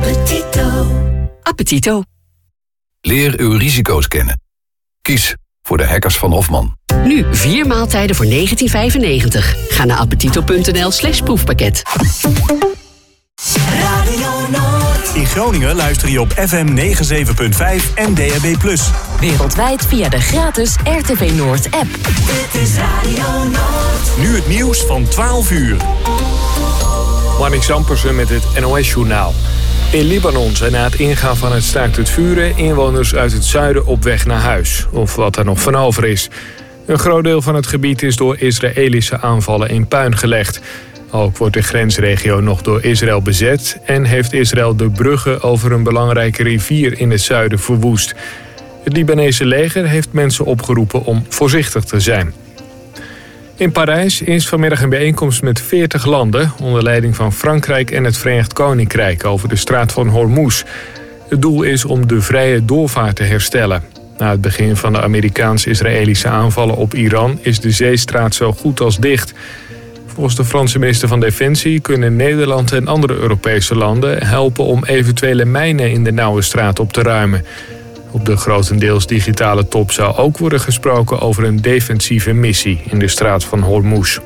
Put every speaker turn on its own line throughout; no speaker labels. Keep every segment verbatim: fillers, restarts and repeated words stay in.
Appetito. Appetito.
Leer uw risico's kennen. Kies voor de hackers van Hofman.
Nu vier maaltijden voor negentien vijfennegentig. Ga naar appetito.nl slash proefpakket.
Radio Noord. In Groningen luister je op F M negenenzeventig komma vijf en D A B plus.
Wereldwijd via de gratis R T V Noord app.
Dit is Radio Noord. Nu het nieuws van twaalf uur.
Marnix Ampersen met het N O S-journaal. In Libanon zijn na het ingaan van het staakt het vuren inwoners uit het zuiden op weg naar huis. Of wat er nog van over is. Een groot deel van het gebied is door Israëlische aanvallen in puin gelegd. Ook wordt de grensregio nog door Israël bezet en heeft Israël de bruggen over een belangrijke rivier in het zuiden verwoest. Het Libanese leger heeft mensen opgeroepen om voorzichtig te zijn. In Parijs is vanmiddag een bijeenkomst met veertig landen onder leiding van Frankrijk en het Verenigd Koninkrijk over de straat van Hormuz. Het doel is om de vrije doorvaart te herstellen. Na het begin van de Amerikaans-Israëlische aanvallen op Iran is de zeestraat zo goed als dicht. Volgens de Franse minister van Defensie kunnen Nederland en andere Europese landen helpen om eventuele mijnen in de nauwe straat op te ruimen. Op de grotendeels digitale top zou ook worden gesproken over een defensieve missie in de straat van Hormuz.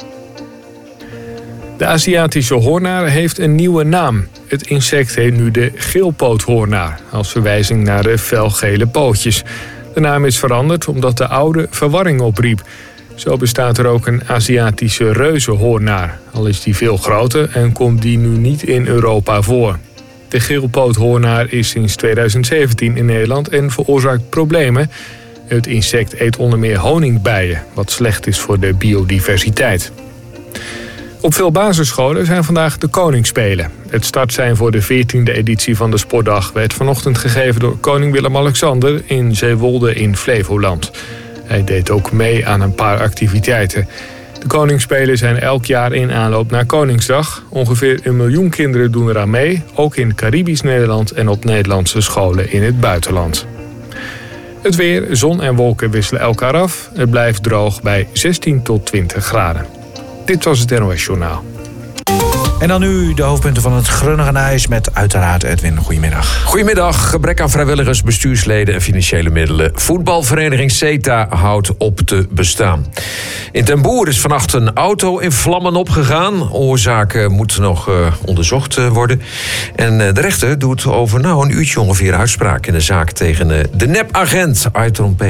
De Aziatische hoornaar heeft een nieuwe naam. Het insect heet nu de geelpoothoornaar, als verwijzing naar de felgele pootjes. De naam is veranderd omdat de oude verwarring opriep. Zo bestaat er ook een Aziatische reuzenhoornaar, al is die veel groter en komt die nu niet in Europa voor. De geelpoothoornaar is sinds tweeduizend zeventien in Nederland en veroorzaakt problemen. Het insect eet onder meer honingbijen, wat slecht is voor de biodiversiteit. Op veel basisscholen zijn vandaag de Koningsspelen. Het startsein voor de veertiende editie van de Sportdag werd vanochtend gegeven door koning Willem-Alexander in Zeewolde in Flevoland. Hij deed ook mee aan een paar activiteiten. De Koningsspelen zijn elk jaar in aanloop naar Koningsdag. Ongeveer een miljoen kinderen doen eraan mee, ook in Caribisch Nederland en op Nederlandse scholen in het buitenland. Het weer, zon en wolken wisselen elkaar af. Het blijft droog bij zestien tot twintig graden. Dit was het N O S-journaal.
En dan nu de hoofdpunten van het Groningen met uiteraard Edwin. Goedemiddag.
Goedemiddag. Gebrek aan vrijwilligers, bestuursleden en financiële middelen. Voetbalvereniging CETA houdt op te bestaan. In Ten Boer is vannacht een auto in vlammen opgegaan. Oorzaken moeten nog uh, onderzocht uh, worden. En uh, de rechter doet over nou, een uurtje ongeveer uitspraak in de zaak tegen uh, de nepagent Aiton P.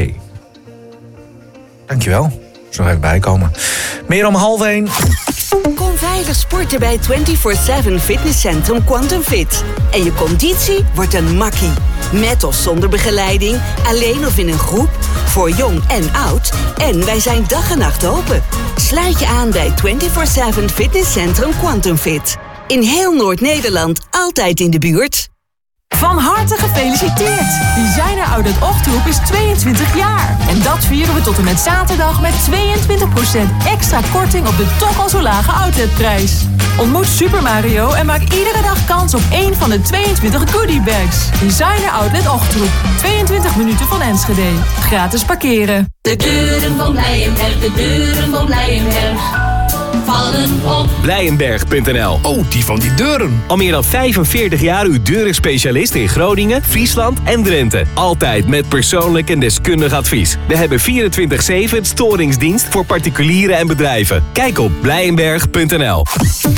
Dankjewel. Zo even bijkomen. Meer om half één.
Kom veilig sporten bij vierentwintig zeven fitnesscentrum Quantum Fit. En je conditie wordt een makkie. Met of zonder begeleiding, alleen of in een groep, voor jong en oud. En wij zijn dag en nacht open. Sluit je aan bij vierentwintig zeven fitnesscentrum Quantum Fit. In heel Noord-Nederland, altijd in de buurt.
Van harte gefeliciteerd! Designer Outlet Ochtroep is tweeëntwintig jaar. En dat vieren we tot en met zaterdag met tweeëntwintig procent extra korting op de toch al zo lage outletprijs. Ontmoet Super Mario en maak iedere dag kans op één van de tweeëntwintig goodiebags. Designer Outlet Ochtroep. tweeëntwintig minuten van Enschede. Gratis parkeren.
De deuren van Blijenberg, de deuren van Blijenberg. Vallen op
Blijenberg punt n l.
Oh, die van die deuren.
Al meer dan vijfenveertig jaar uw deurenspecialist in Groningen, Friesland en Drenthe. Altijd met persoonlijk en deskundig advies. We hebben vierentwintig zeven storingsdienst voor particulieren en bedrijven. Kijk op Blijenberg punt n l.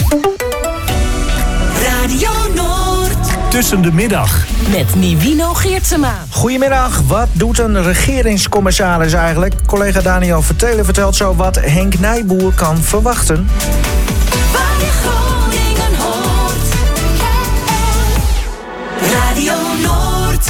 Radio Noord. Tussen de middag.
Met Nivino Geertsema.
Goedemiddag. Wat doet een regeringscommissaris eigenlijk? Collega Daniel Vertelen vertelt zo wat Henk Nijboer kan verwachten.
Waar je Groningen hoort. Radio Noord.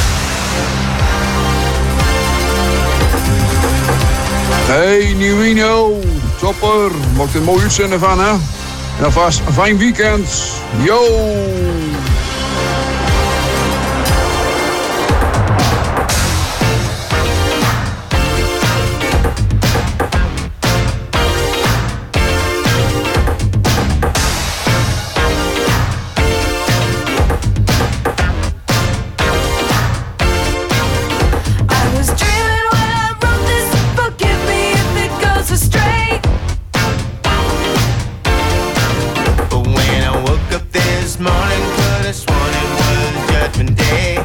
Hey Nivino. Topper. Maak er een mooi uitzenden van, hè? En alvast een fijn weekend. Yo!
Morning
judgment day.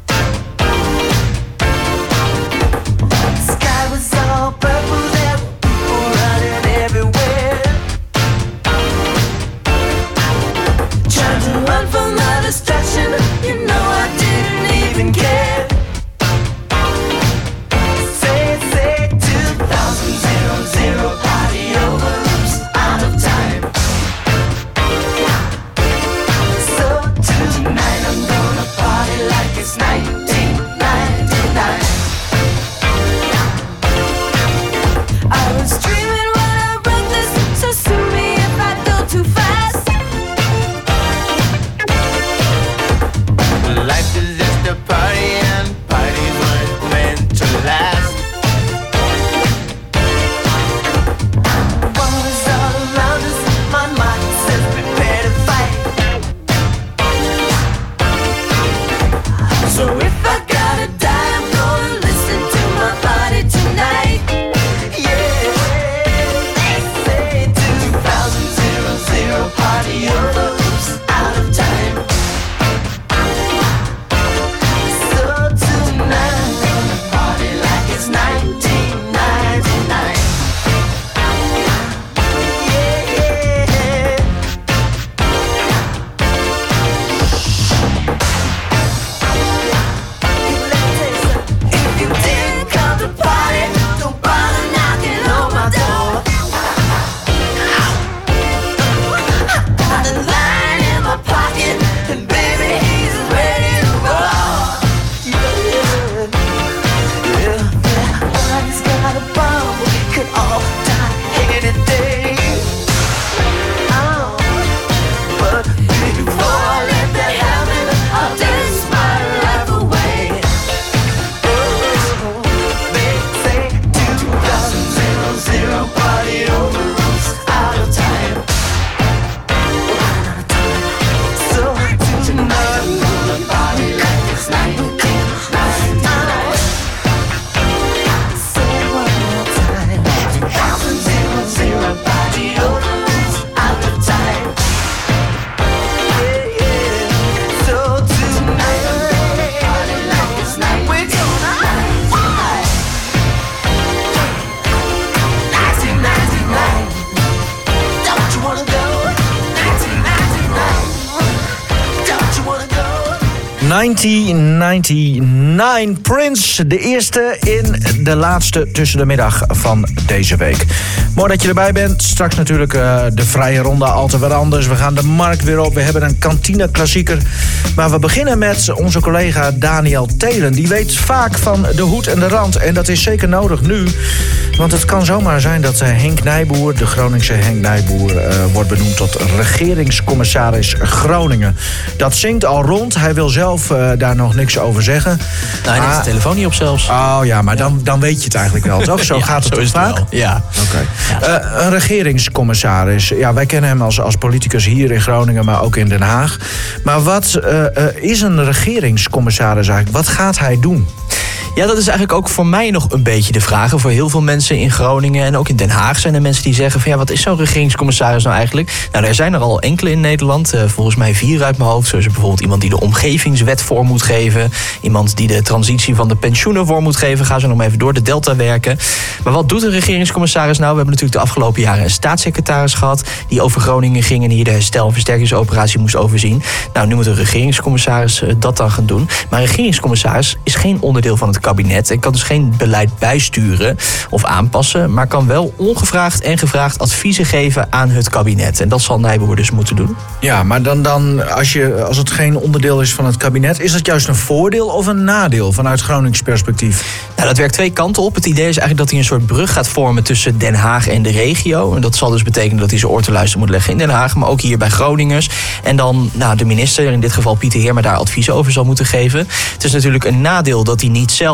Sky was all purple, there were people running everywhere, trying to run from the destruction. You know I didn't even care. Say, say, two thousand, zero, zero, party over, oops, out of time. So tonight I'm gonna party like it's nineteen ninety-nine. I was dreaming when I wrote this, so sue me if I go too fast. Life is just a party and parties weren't meant to last. War is all around us, my mind says prepare to fight. So if I gotta die, I'm gonna listen to my body tonight. Yeah, they say two thousand, zero, zero, party over, oops, out of time. So tonight I'm gonna party like it's nineteen ninety-nine. Yeah, yeah. If you didn't come to party, don't bother knocking on my door. Got the line in my pocket, and baby, he's ready to roll. Yeah, yeah, yeah. Body's got a bomb, we could all die any day. Oh, but before I let that happen, I'll dance my life away. Oh, they say two thousand, zero, zero, party over, oops, out of time. So tonight I'm gonna party like it's nineteen ninety-nine. Say it one more time. two thousand, zero, zero, party over, oops, out of time. Yeah, yeah. So tonight I'm gonna party like it's nineteen ninety-nine. nineteen ninety-nine. Don't you wanna go? nineteen ninety-nine. Don't you wanna go?
negentien negenennegentig, Prince, de eerste in de laatste tussen de middag van deze week. Mooi dat je erbij bent. Straks natuurlijk uh, de vrije ronde, altijd wat anders. We gaan de markt weer op. We hebben een kantine-klassieker. Maar we beginnen met onze collega Daniel Thelen. Die weet vaak van de hoed en de rand. En dat is zeker nodig nu. Want het kan zomaar zijn dat uh, Henk Nijboer, de Groningse Henk Nijboer, uh, wordt benoemd tot regeringscommissaris Groningen. Dat zingt al rond. Hij wil zelf uh, daar nog niks over zeggen.
Nou, hij neemt de telefoon niet op zelfs.
Oh ja, maar dan, dan weet je het eigenlijk wel, toch? Zo
ja,
gaat het
zo
toch
is het
vaak?
wel. Ja.
Oké. Okay. Uh, een regeringscommissaris. Ja, wij kennen hem als, als politicus hier in Groningen, maar ook in Den Haag. Maar wat uh, uh, is een regeringscommissaris eigenlijk? Wat gaat hij doen?
Ja, dat is eigenlijk ook voor mij nog een beetje de vraag. Voor heel veel mensen in Groningen en ook in Den Haag zijn er mensen die zeggen van ja, wat is zo'n regeringscommissaris nou eigenlijk? Nou, er zijn er al enkele in Nederland. Uh, volgens mij vier uit mijn hoofd. Zo is er bijvoorbeeld iemand die de omgevingswet voor moet geven. Iemand die de transitie van de pensioenen voor moet geven. Ga zo nog maar even door de delta werken. Maar wat doet een regeringscommissaris nou? We hebben natuurlijk de afgelopen jaren een staatssecretaris gehad die over Groningen ging en hier de herstel- en versterkingsoperatie moest overzien. Nou, nu moet een regeringscommissaris uh, dat dan gaan doen. Maar een regeringscommissaris is geen onderdeel van het kabinet en kan dus geen beleid bijsturen of aanpassen, maar kan wel ongevraagd en gevraagd adviezen geven aan het kabinet. En dat zal Nijboer dus moeten doen.
Ja, maar dan, dan als, je, als het geen onderdeel is van het kabinet, is dat juist een voordeel of een nadeel vanuit Gronings perspectief?
Nou, dat werkt twee kanten op. Het idee is eigenlijk dat hij een soort brug gaat vormen tussen Den Haag en de regio. En dat zal dus betekenen dat hij zijn oor te luisteren moet leggen in Den Haag, maar ook hier bij Groningers. En dan nou, de minister, in dit geval Pieter Heerma, daar adviezen over zal moeten geven. Het is natuurlijk een nadeel dat hij niet zelf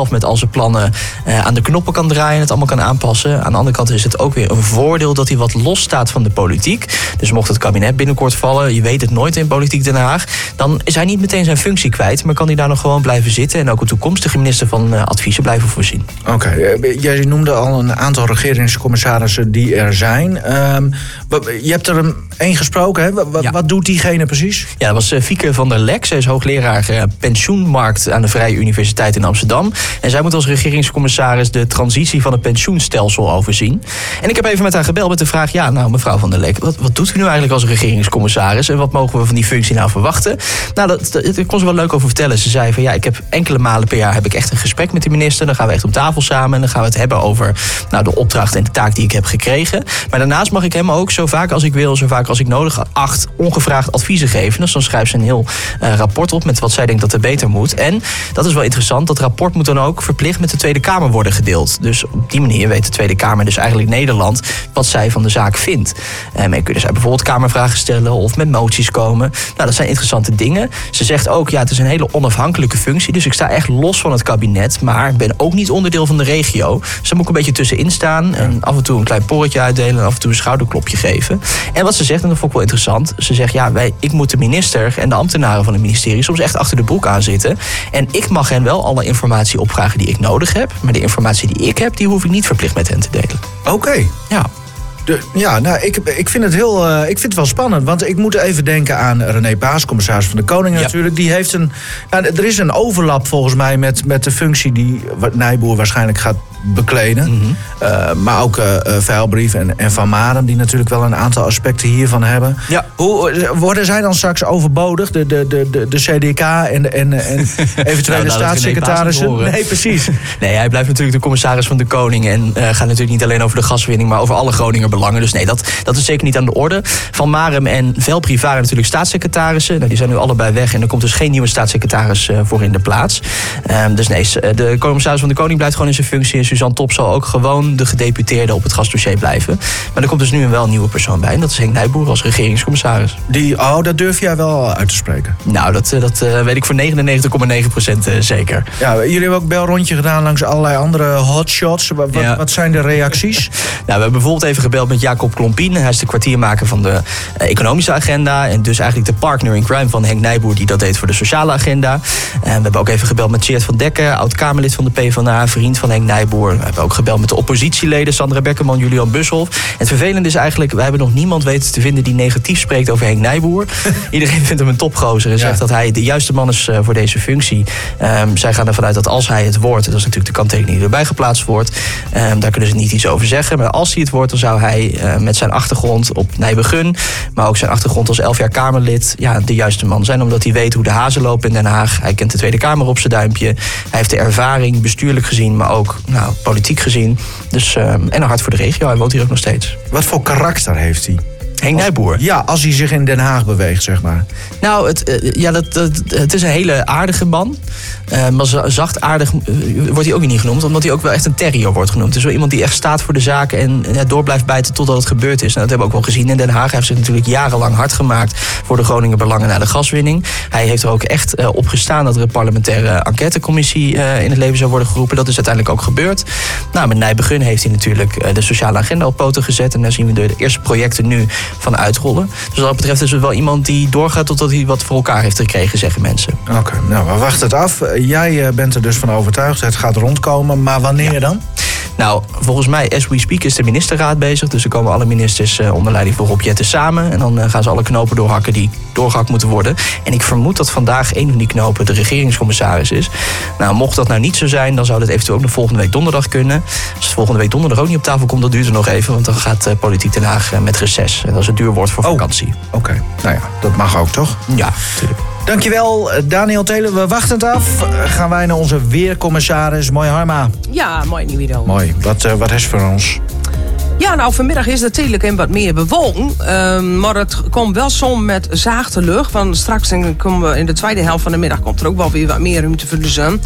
zelf met al zijn plannen uh, aan de knoppen kan draaien en het allemaal kan aanpassen. Aan de andere kant is het ook weer een voordeel dat hij wat los staat van de politiek. Dus mocht het kabinet binnenkort vallen, je weet het nooit in politiek Den Haag, dan is hij niet meteen zijn functie kwijt, maar kan hij daar nog gewoon blijven zitten en ook een toekomstige minister van uh, adviezen blijven voorzien.
Oké, okay. Jij noemde al een aantal regeringscommissarissen die er zijn. Um, je hebt er een één gesproken, hè? Wat, ja. wat doet diegene precies?
Ja, dat was uh, Fieke van der Lek. Zij is hoogleraar uh, pensioenmarkt aan de Vrije Universiteit in Amsterdam. En zij moet als regeringscommissaris de transitie van het pensioenstelsel overzien. En ik heb even met haar gebeld met de vraag, ja, nou mevrouw van der Lek, wat, wat doet u nu eigenlijk als regeringscommissaris en wat mogen we van die functie nou verwachten? Nou, dat, dat, daar kon ze wel leuk over vertellen. Ze zei van ja, ik heb enkele malen per jaar heb ik echt een gesprek met de minister. Dan gaan we echt op tafel samen en dan gaan we het hebben over nou, de opdracht en de taak die ik heb gekregen. Maar daarnaast mag ik hem ook zo vaak als ik wil, zo vaak als ik nodig acht, ongevraagd adviezen geven. Dus dan schrijft ze een heel uh, rapport op met wat zij denkt dat er beter moet. En dat is wel interessant, dat rapport moet dan ook verplicht met de Tweede Kamer worden gedeeld. Dus op die manier weet de Tweede Kamer, dus eigenlijk Nederland, wat zij van de zaak vindt. En um, kunnen zij bijvoorbeeld kamervragen stellen of met moties komen. Nou, dat zijn interessante dingen. Ze zegt ook, ja, het is een hele onafhankelijke functie, dus ik sta echt los van het kabinet, maar ben ook niet onderdeel van de regio. Dus daar moet ik een beetje tussenin staan en af en toe een klein porretje uitdelen en af en toe een schouderklopje geven. En wat ze zegt, en dat vond ik wel interessant, ze zegt, ja, wij, ik moet de minister en de ambtenaren van het ministerie soms echt achter de broek aan zitten. En ik mag hen wel alle informatie opvragen die ik nodig heb, maar de informatie die ik heb, die hoef ik niet verplicht met hen te delen.
Oké. Okay.
Ja.
De, ja, nou, ik, ik vind het heel, uh, ik vind het wel spannend. Want ik moet even denken aan René Paas, commissaris van de Koning ja. natuurlijk. Die heeft een, nou, er is een overlap volgens mij met, met de functie die Nijboer waarschijnlijk gaat bekleden. Mm-hmm. Uh, maar ook uh, Veilbrief en, en Van Marem, die natuurlijk wel een aantal aspecten hiervan hebben. Ja. Hoe, worden zij dan straks overbodig, de, de, de, de, de C D K en, en, en eventuele nou, staatssecretarissen? Nee, precies.
Nee, hij blijft natuurlijk de commissaris van de Koning en uh, gaat natuurlijk niet alleen over de gaswinning, maar over alle Groninger belangen. Dus nee, dat, dat is zeker niet aan de orde. Van Marem en Veilbrief waren natuurlijk staatssecretarissen. Nou, die zijn nu allebei weg en er komt dus geen nieuwe staatssecretaris uh, voor in de plaats. Um, dus nee, de commissaris van de Koning blijft gewoon in zijn functie en Suzanne Top zal ook gewoon de gedeputeerde op het gasdossier blijven. Maar er komt dus nu een wel een nieuwe persoon bij en dat is Henk Nijboer als regeringscommissaris.
Die, oh, dat durf jij wel uit te spreken?
Nou, dat, dat uh, weet ik voor negenennegentig komma negen procent uh, zeker.
Ja, jullie hebben ook belrondje gedaan langs allerlei andere hotshots. Wat, ja. wat zijn de reacties?
Nou, we hebben bijvoorbeeld even gebeld met Jacob Klompien. Hij is de kwartiermaker van de uh, economische agenda en dus eigenlijk de partner in crime van Henk Nijboer die dat deed voor de sociale agenda. Uh, we hebben ook even gebeld met Tjeerd van Dekker, oud-Kamerlid van de PvdA, vriend van Henk Nijboer. We hebben ook gebeld met de oppositieleden, Sandra Beckerman, Julian Bushoff. En het vervelende is eigenlijk, wij hebben nog niemand weten te vinden die negatief spreekt over Henk Nijboer. Iedereen vindt hem een topgozer en ja. zegt dat hij de juiste man is uh, voor deze functie. Um, zij gaan ervan uit dat als hij het wordt, dat is natuurlijk de kanttekening die erbij geplaatst wordt, um, daar kunnen ze niet iets over zeggen. Maar als hij het wordt, dan zou hij uh, met zijn achtergrond op Nijbegun, maar ook zijn achtergrond als elf jaar Kamerlid, ja, de juiste man zijn, omdat hij weet hoe de hazen lopen in Den Haag. Hij kent de Tweede Kamer op zijn duimpje. Hij heeft de ervaring, bestuurlijk gezien, maar ook nou, politiek gezien. Dus, uh, en een hart voor de regio. Hij woont hier ook nog steeds.
Wat voor karakter heeft hij?
Henk Nijboer.
Ja, als hij zich in Den Haag beweegt, zeg maar.
Nou, het, uh, ja, dat, dat, het is een hele aardige man. Uh, maar zachtaardig uh, wordt hij ook niet genoemd, omdat hij ook wel echt een terrier wordt genoemd. Dus wel iemand die echt staat voor de zaken en uh, door blijft bijten totdat het gebeurd is. Nou, dat hebben we ook wel gezien in Den Haag. Hij heeft zich natuurlijk jarenlang hard gemaakt voor de Groninger belangen na de gaswinning. Hij heeft er ook echt uh, op gestaan dat er een parlementaire enquêtecommissie uh, in het leven zou worden geroepen. Dat is uiteindelijk ook gebeurd. Nou, met Nijbegun heeft hij natuurlijk uh, de sociale agenda op poten gezet. En daar zien we de eerste projecten nu van uitrollen. Dus wat dat betreft is het wel iemand die doorgaat totdat hij wat voor elkaar heeft gekregen, zeggen mensen.
Oké, okay, nou, we wachten het af. Jij bent er dus van overtuigd, het gaat rondkomen, maar wanneer ja. dan?
Nou, volgens mij, as we speak, is de ministerraad bezig. Dus er komen alle ministers uh, onder leiding van Rob Jetten samen. En dan uh, gaan ze alle knopen doorhakken die doorgehakt moeten worden. En ik vermoed dat vandaag een van die knopen de regeringscommissaris is. Nou, mocht dat nou niet zo zijn, dan zou dat eventueel ook de volgende week donderdag kunnen. Als het volgende week donderdag ook niet op tafel komt, dat duurt er nog even. Want dan gaat uh, Politiek Den Haag uh, met reces. En dat is een duur woord voor vakantie.
Oh, oké, okay. Nou ja, dat mag ook, toch?
Ja, natuurlijk.
Dankjewel, Daniel Taylor. We wachten het af. Gaan wij naar onze weercommissaris. Mooi, Harma.
Ja, mooi Nieuwido.
Mooi. Wat, uh, wat is voor ons?
Ja, nou, vanmiddag is er natuurlijk een wat meer bewolking. Uh, maar het komt wel soms met zachte lucht. Want straks komen we in de tweede helft van de middag komt er ook wel weer wat meer ruimte voor de zon.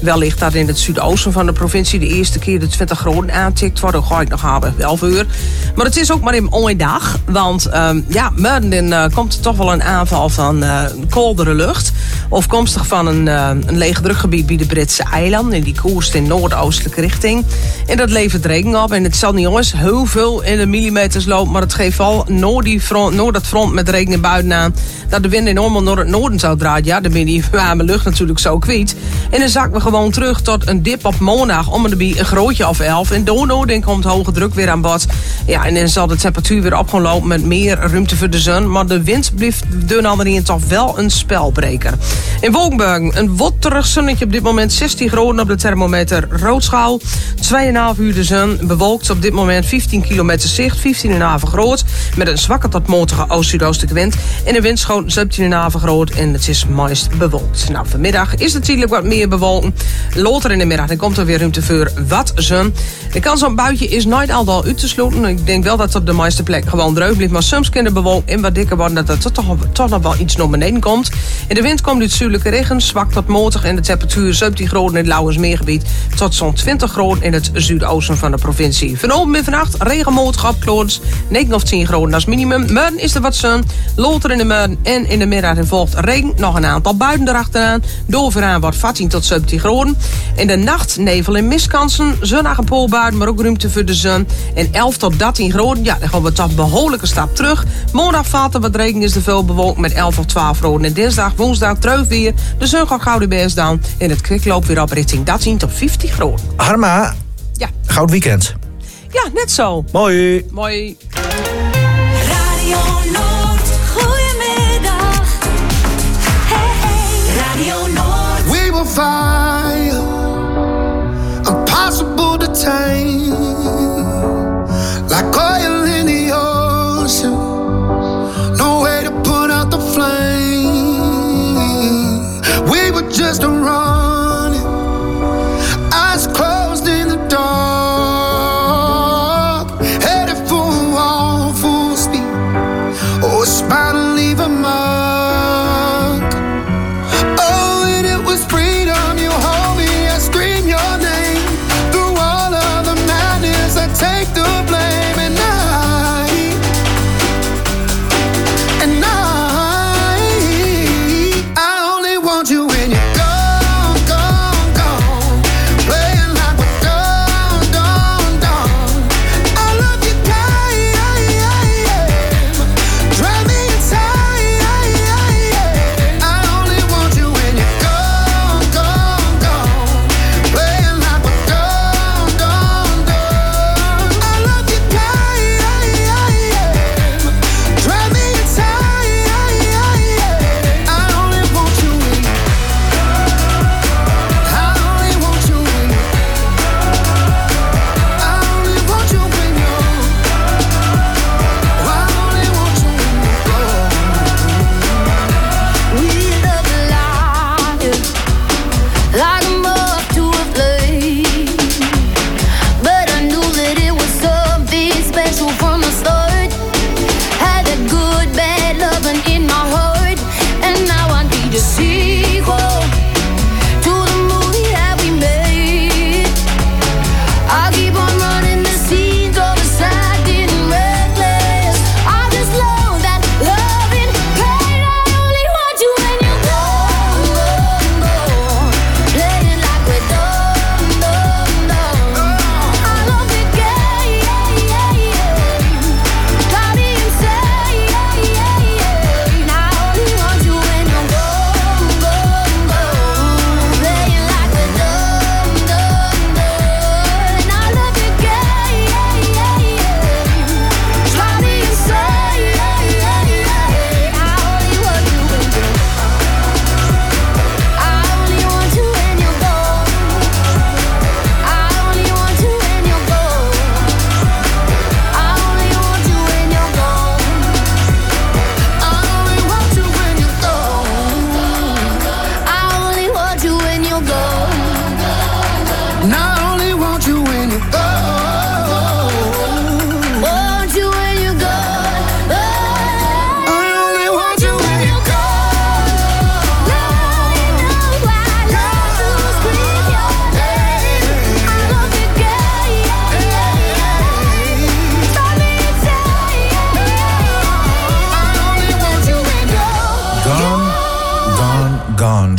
Wellicht dat in het zuidoosten van de provincie de eerste keer de twintig graden aantikt wordt. Dan ga ik nog hebben, elf uur. Maar het is ook maar in een dag. Want um, ja, morgen uh, komt er toch wel een aanval van uh, koldere lucht. Afkomstig van een, uh, een leeg drukgebied bij de Britse eilanden. En die koerst in noordoostelijke richting. En dat levert regen op. En het zal niet jongens heel veel in de millimeters lopen. Maar het geeft al noord, die front, noord dat front met regen en buiten aan. Dat de wind enorm naar het noorden zou draaien. Ja, dan ben die warme lucht natuurlijk zo kwijt. En dan zakken we gewoon terug tot een dip op maandag. Om en bij een grootje of elf. En door noorden komt hoge druk weer aan bod. Ja, en dan zal de temperatuur weer op gaan lopen met meer ruimte voor de zon. Maar de wind blijft dun alweer toch wel een spelbreker. In Wolkenberg een wotterig zonnetje op dit moment. zestien graden op de thermometer roodschaal. twee komma vijf uur de zon. Bewolkt op dit moment vijftien kilometer zicht. vijftien komma vijf groot. Met een zwakke tot matige oost-zuidoostelijke wind. En de windschoon zeventien komma vijf groot. En het is meest bewolkt. Nou, vanmiddag is het natuurlijk wat meer bewolken. Later in de middag dan komt er weer ruimte voor wat zon. De kans op een buitje is nooit al uit te sluiten. Ik denk wel dat het op de meeste plekken gewoon dreug blijft. Maar soms kan de bewolking en wat dikker worden. Dat er toch, toch nog wel iets naar beneden komt. En de wind komt uit zuidelijke regen. Zwak tot matig. En de temperatuur zeventien graden in het Lauwersmeergebied. Tot zo'n twintig graden in het zuidoosten van de provincie. Vanavond en vannacht regenmatig opklaars. negen of tien graden als minimum. Morgen is er wat zon. Later in de morgen en in de middag en volgt regen. Nog een aantal buien erachteraan. Doorveraan wordt veertien tot zeventien graden. In de nacht nevel en mistkansen. Zonnige poolbuien, maar ook ruimte voor de zon. En elf tot dertien graden. Ja, dan gaan we toch een behoorlijke stap terug. Maandag valt er wat regen, is er veel bewolkt met elf of twaalf graden. En dinsdag, woensdag, treuf weer. De zon gaat gauw de best down. En het kwik loopt weer op richting dertien tot vijftien graden.
Harma,
ja.
Goud weekend.
Ja, net zo.
Mooi.
Mooi.
Radio Noord, goedemiddag. Hey, hey. Radio Noord.
We will fire, impossible to tame, like oil in the ocean, no way to put out the flame. We were just running, eyes closed in the dark, headed for a wall.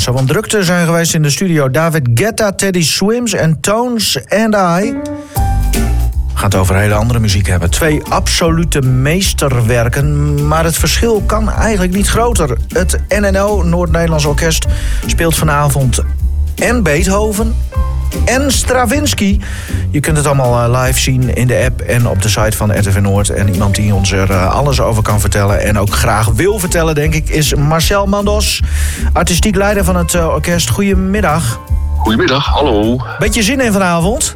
zou wel drukte zijn geweest in de studio. David Guetta, Teddy Swims en Tones and I. We gaan het over hele andere muziek hebben. Twee absolute meesterwerken, maar het verschil kan eigenlijk niet groter. Het N N O, Noord-Nederlands Orkest, speelt vanavond en Beethoven en Stravinsky. Je kunt het allemaal live zien in de app en op de site van R T V Noord. En iemand die ons er alles over kan vertellen en ook graag wil vertellen, denk ik, is Marcel Mandos, artistiek leider van het orkest. Goedemiddag.
Goedemiddag, hallo.
Beetje zin in vanavond?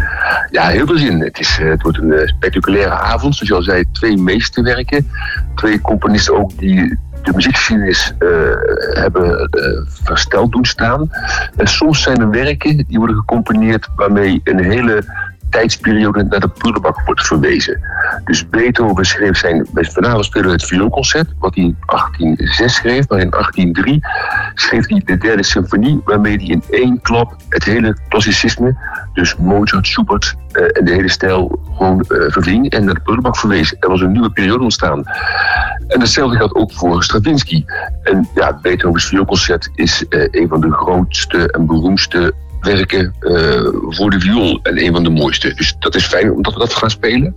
Ja, heel veel zin. Het, is, het wordt een uh, spectaculaire avond. Zoals je al zei, twee meesterwerken. Twee componisten ook die de muziekgeschiedenis uh, hebben uh, versteld doen staan. En soms zijn er werken die worden gecomponeerd waarmee een hele tijdsperiode naar de prullenbak wordt verwezen. Dus Beethoven schreef zijn, vanavond spelen we het vioolconcert, wat hij in achttien zes schreef, maar in achttien drie schreef hij de derde symfonie, waarmee hij in één klap het hele klassicisme, dus Mozart, Schubert uh, en de hele stijl gewoon uh, verving en naar de prullenbak verwees. Er was een nieuwe periode ontstaan. En hetzelfde geldt ook voor Stravinsky. En ja, Beethovens vioolconcert is uh, een van de grootste en beroemdste werken uh, voor de viool en een van de mooiste. Dus dat is fijn omdat we dat gaan spelen.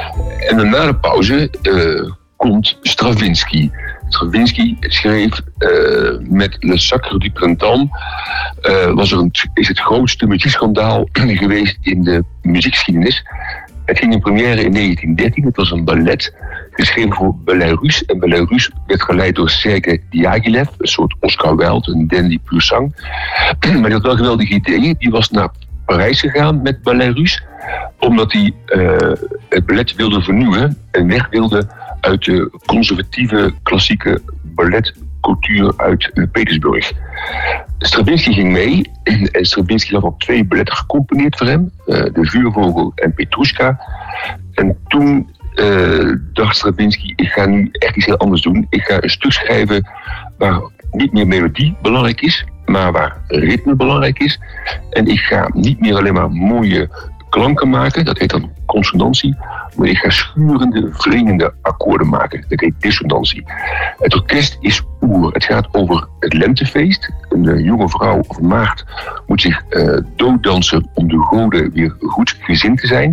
En dan na de pauze uh, komt Stravinsky. Stravinsky schreef uh, met Le Sacre du Printemps uh, was er een, is het grootste muziekschandaal geweest in de muziekgeschiedenis. Het ging in première in negentien dertien. Het was een ballet geschreven voor Belarus. En Belarus werd geleid door Sergei Diaghilev, een soort Oscar Wilde, een dandy puur zang. Maar die had wel geweldige ideeën. Die was naar Parijs gegaan met Belarus, omdat hij uh, het ballet wilde vernieuwen en weg wilde uit de conservatieve klassieke balletcultuur uit uh, Petersburg. Stravinsky ging mee en Stravinsky had al twee balletten gecomponeerd voor hem, uh, De Vuurvogel en Petrushka. En toen uh, dacht Stravinsky, ik ga nu echt iets heel anders doen. Ik ga een stuk schrijven waar niet meer melodie belangrijk is, maar waar ritme belangrijk is. En ik ga niet meer alleen maar mooie klanken maken, dat heet dan consonantie, maar ik ga schurende, wringende akkoorden maken. Dat heet dissonantie. Het orkest is oer. Het gaat over het lentefeest. Een uh, jonge vrouw of maagd moet zich uh, dooddansen om de goden weer goed gezind te zijn.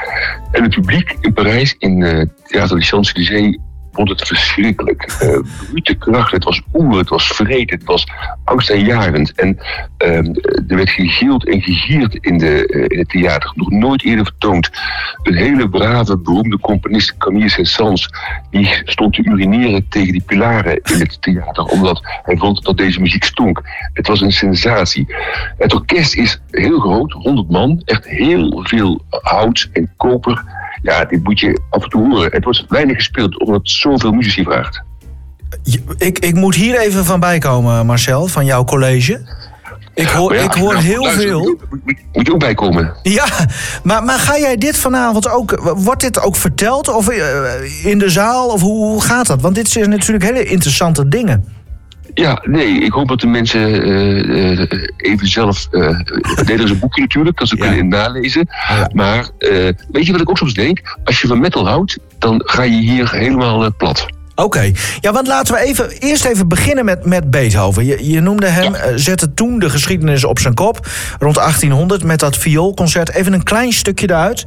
En het publiek in Parijs, in uh, Theater des Champs-Élysées, vond het verschrikkelijk. Uh, brute kracht, het was oer, het was vreed, het was angstaanjagend. En uh, er werd gegild en gegierd in, de, uh, in het theater. Nog nooit eerder vertoond. Een hele brave, beroemde componist, Camille Saint-Saëns, die stond te urineren tegen die pilaren in het theater, omdat hij vond dat deze muziek stonk. Het was een sensatie. Het orkest is heel groot, honderd man, echt heel veel hout en koper. Ja, dit moet je af en toe horen. Het wordt weinig gespeeld omdat het zoveel muzici vraagt.
Ik, ik moet hier even van bijkomen, Marcel, van jouw college. Ik hoor, ja, ik hoor nou, heel luister, veel.
Moet, moet je ook bijkomen?
Ja, maar, maar ga jij dit vanavond ook... Wordt dit ook verteld of in de zaal? Of hoe, hoe gaat dat? Want dit zijn natuurlijk hele interessante dingen.
Ja, nee, ik hoop dat de mensen uh, even zelf... Uh, er is een boekje natuurlijk, dat ze ja. kunnen nalezen. Ja. Maar uh, weet je wat ik ook soms denk? Als je van metal houdt, dan ga je hier helemaal uh, plat.
Oké, okay. Ja, want laten we even, eerst even beginnen met, met Beethoven. Je, je noemde hem, ja. uh, zette toen de geschiedenis op zijn kop, rond achttienhonderd, met dat vioolconcert. Even een klein stukje eruit.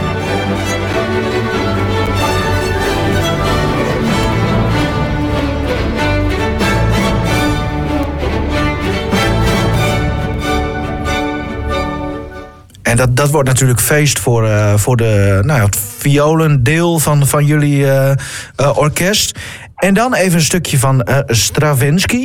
En dat, dat wordt natuurlijk feest voor, uh, voor de, nou ja, het violendeel van, van jullie uh, uh, orkest. En dan even een stukje van uh, Stravinsky.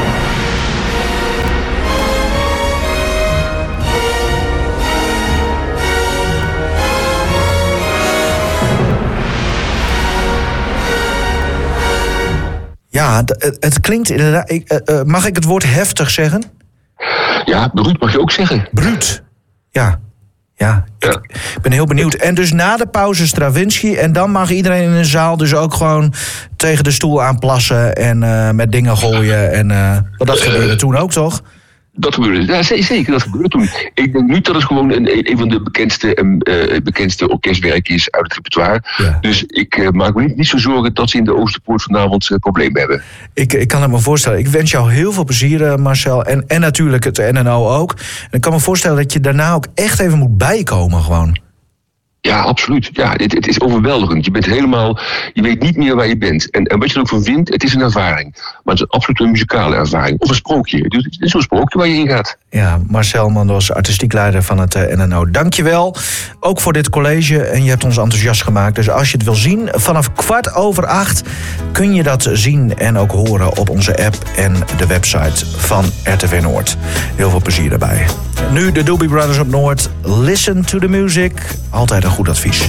Ja, het, het klinkt inderdaad... Uh, uh, mag ik het woord heftig zeggen?
Ja, bruut mag je ook zeggen.
Bruut. Ja, ja,
ja.
Ik ben heel benieuwd. En dus na de pauze Stravinsky. En dan mag iedereen in de zaal dus ook gewoon tegen de stoel aanplassen en uh, met dingen gooien. En uh, wat dat uh, gebeurde toen ook, toch?
Dat gebeurde. Ja, zeker, dat gebeurde toen. Ik denk niet dat het gewoon een, een van de bekendste, uh, bekendste orkestwerken is uit het repertoire. Ja. Dus ik uh, maak me niet, niet zo zorgen dat ze in de Oosterpoort vanavond uh, problemen hebben.
Ik, ik kan het me voorstellen. Ik wens jou heel veel plezier, uh, Marcel. En, en natuurlijk het N N O ook. En ik kan me voorstellen dat je daarna ook echt even moet bijkomen gewoon.
Ja, absoluut. Ja, het, het is overweldigend. Je bent helemaal, je weet niet meer waar je bent. En, en wat je er ook van vindt, het is een ervaring. Maar het is absoluut een muzikale ervaring. Of een sprookje. Dus het is zo'n sprookje waar je in gaat.
Ja, Marcel Manders, artistiek leider van het uh, N N O. Dankjewel. Ook voor dit college. En je hebt ons enthousiast gemaakt. Dus als je het wil zien, vanaf kwart over acht kun je dat zien en ook horen op onze app en de website van R T V Noord. Heel veel plezier daarbij. Nu de Doobie Brothers op Noord. Listen to the music. Altijd een goed advies.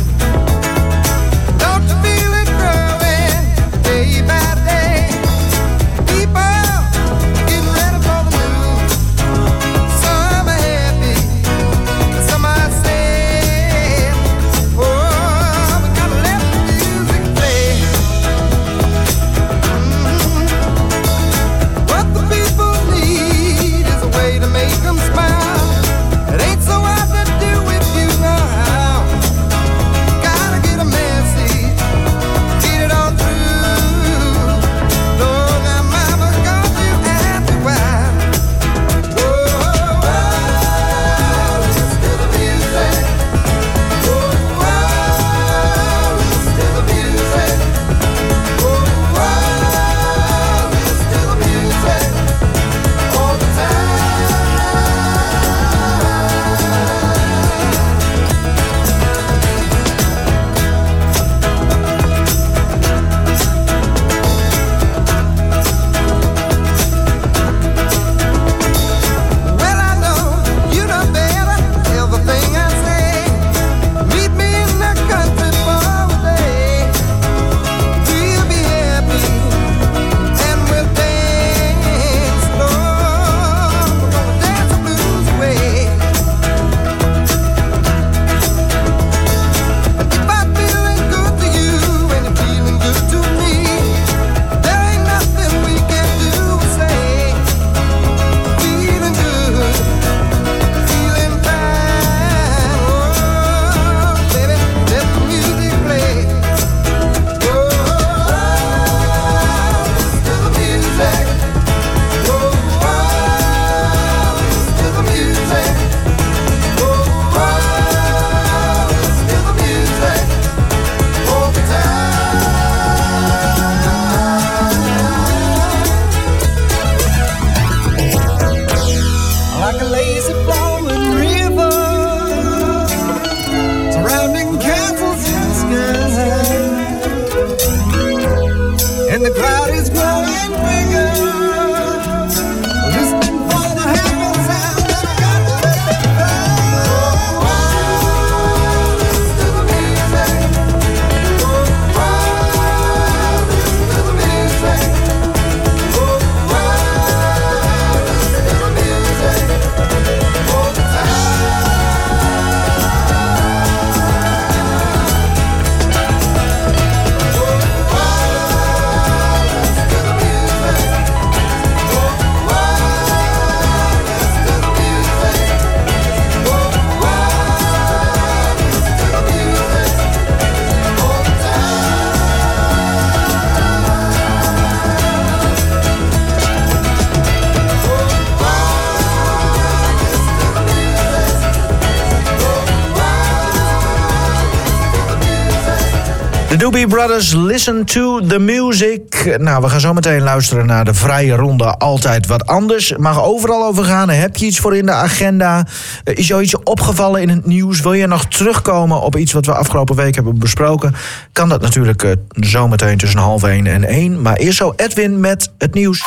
De Doobie Brothers, Listen to the Music. Nou, we gaan zo meteen luisteren naar de vrije ronde. Altijd wat anders. Mag overal over gaan. Heb je iets voor in de agenda? Is jou iets opgevallen in het nieuws? Wil je nog terugkomen op iets wat we afgelopen week hebben besproken? Kan dat natuurlijk uh, zo meteen tussen half één en één. Maar eerst zo Edwin met het nieuws.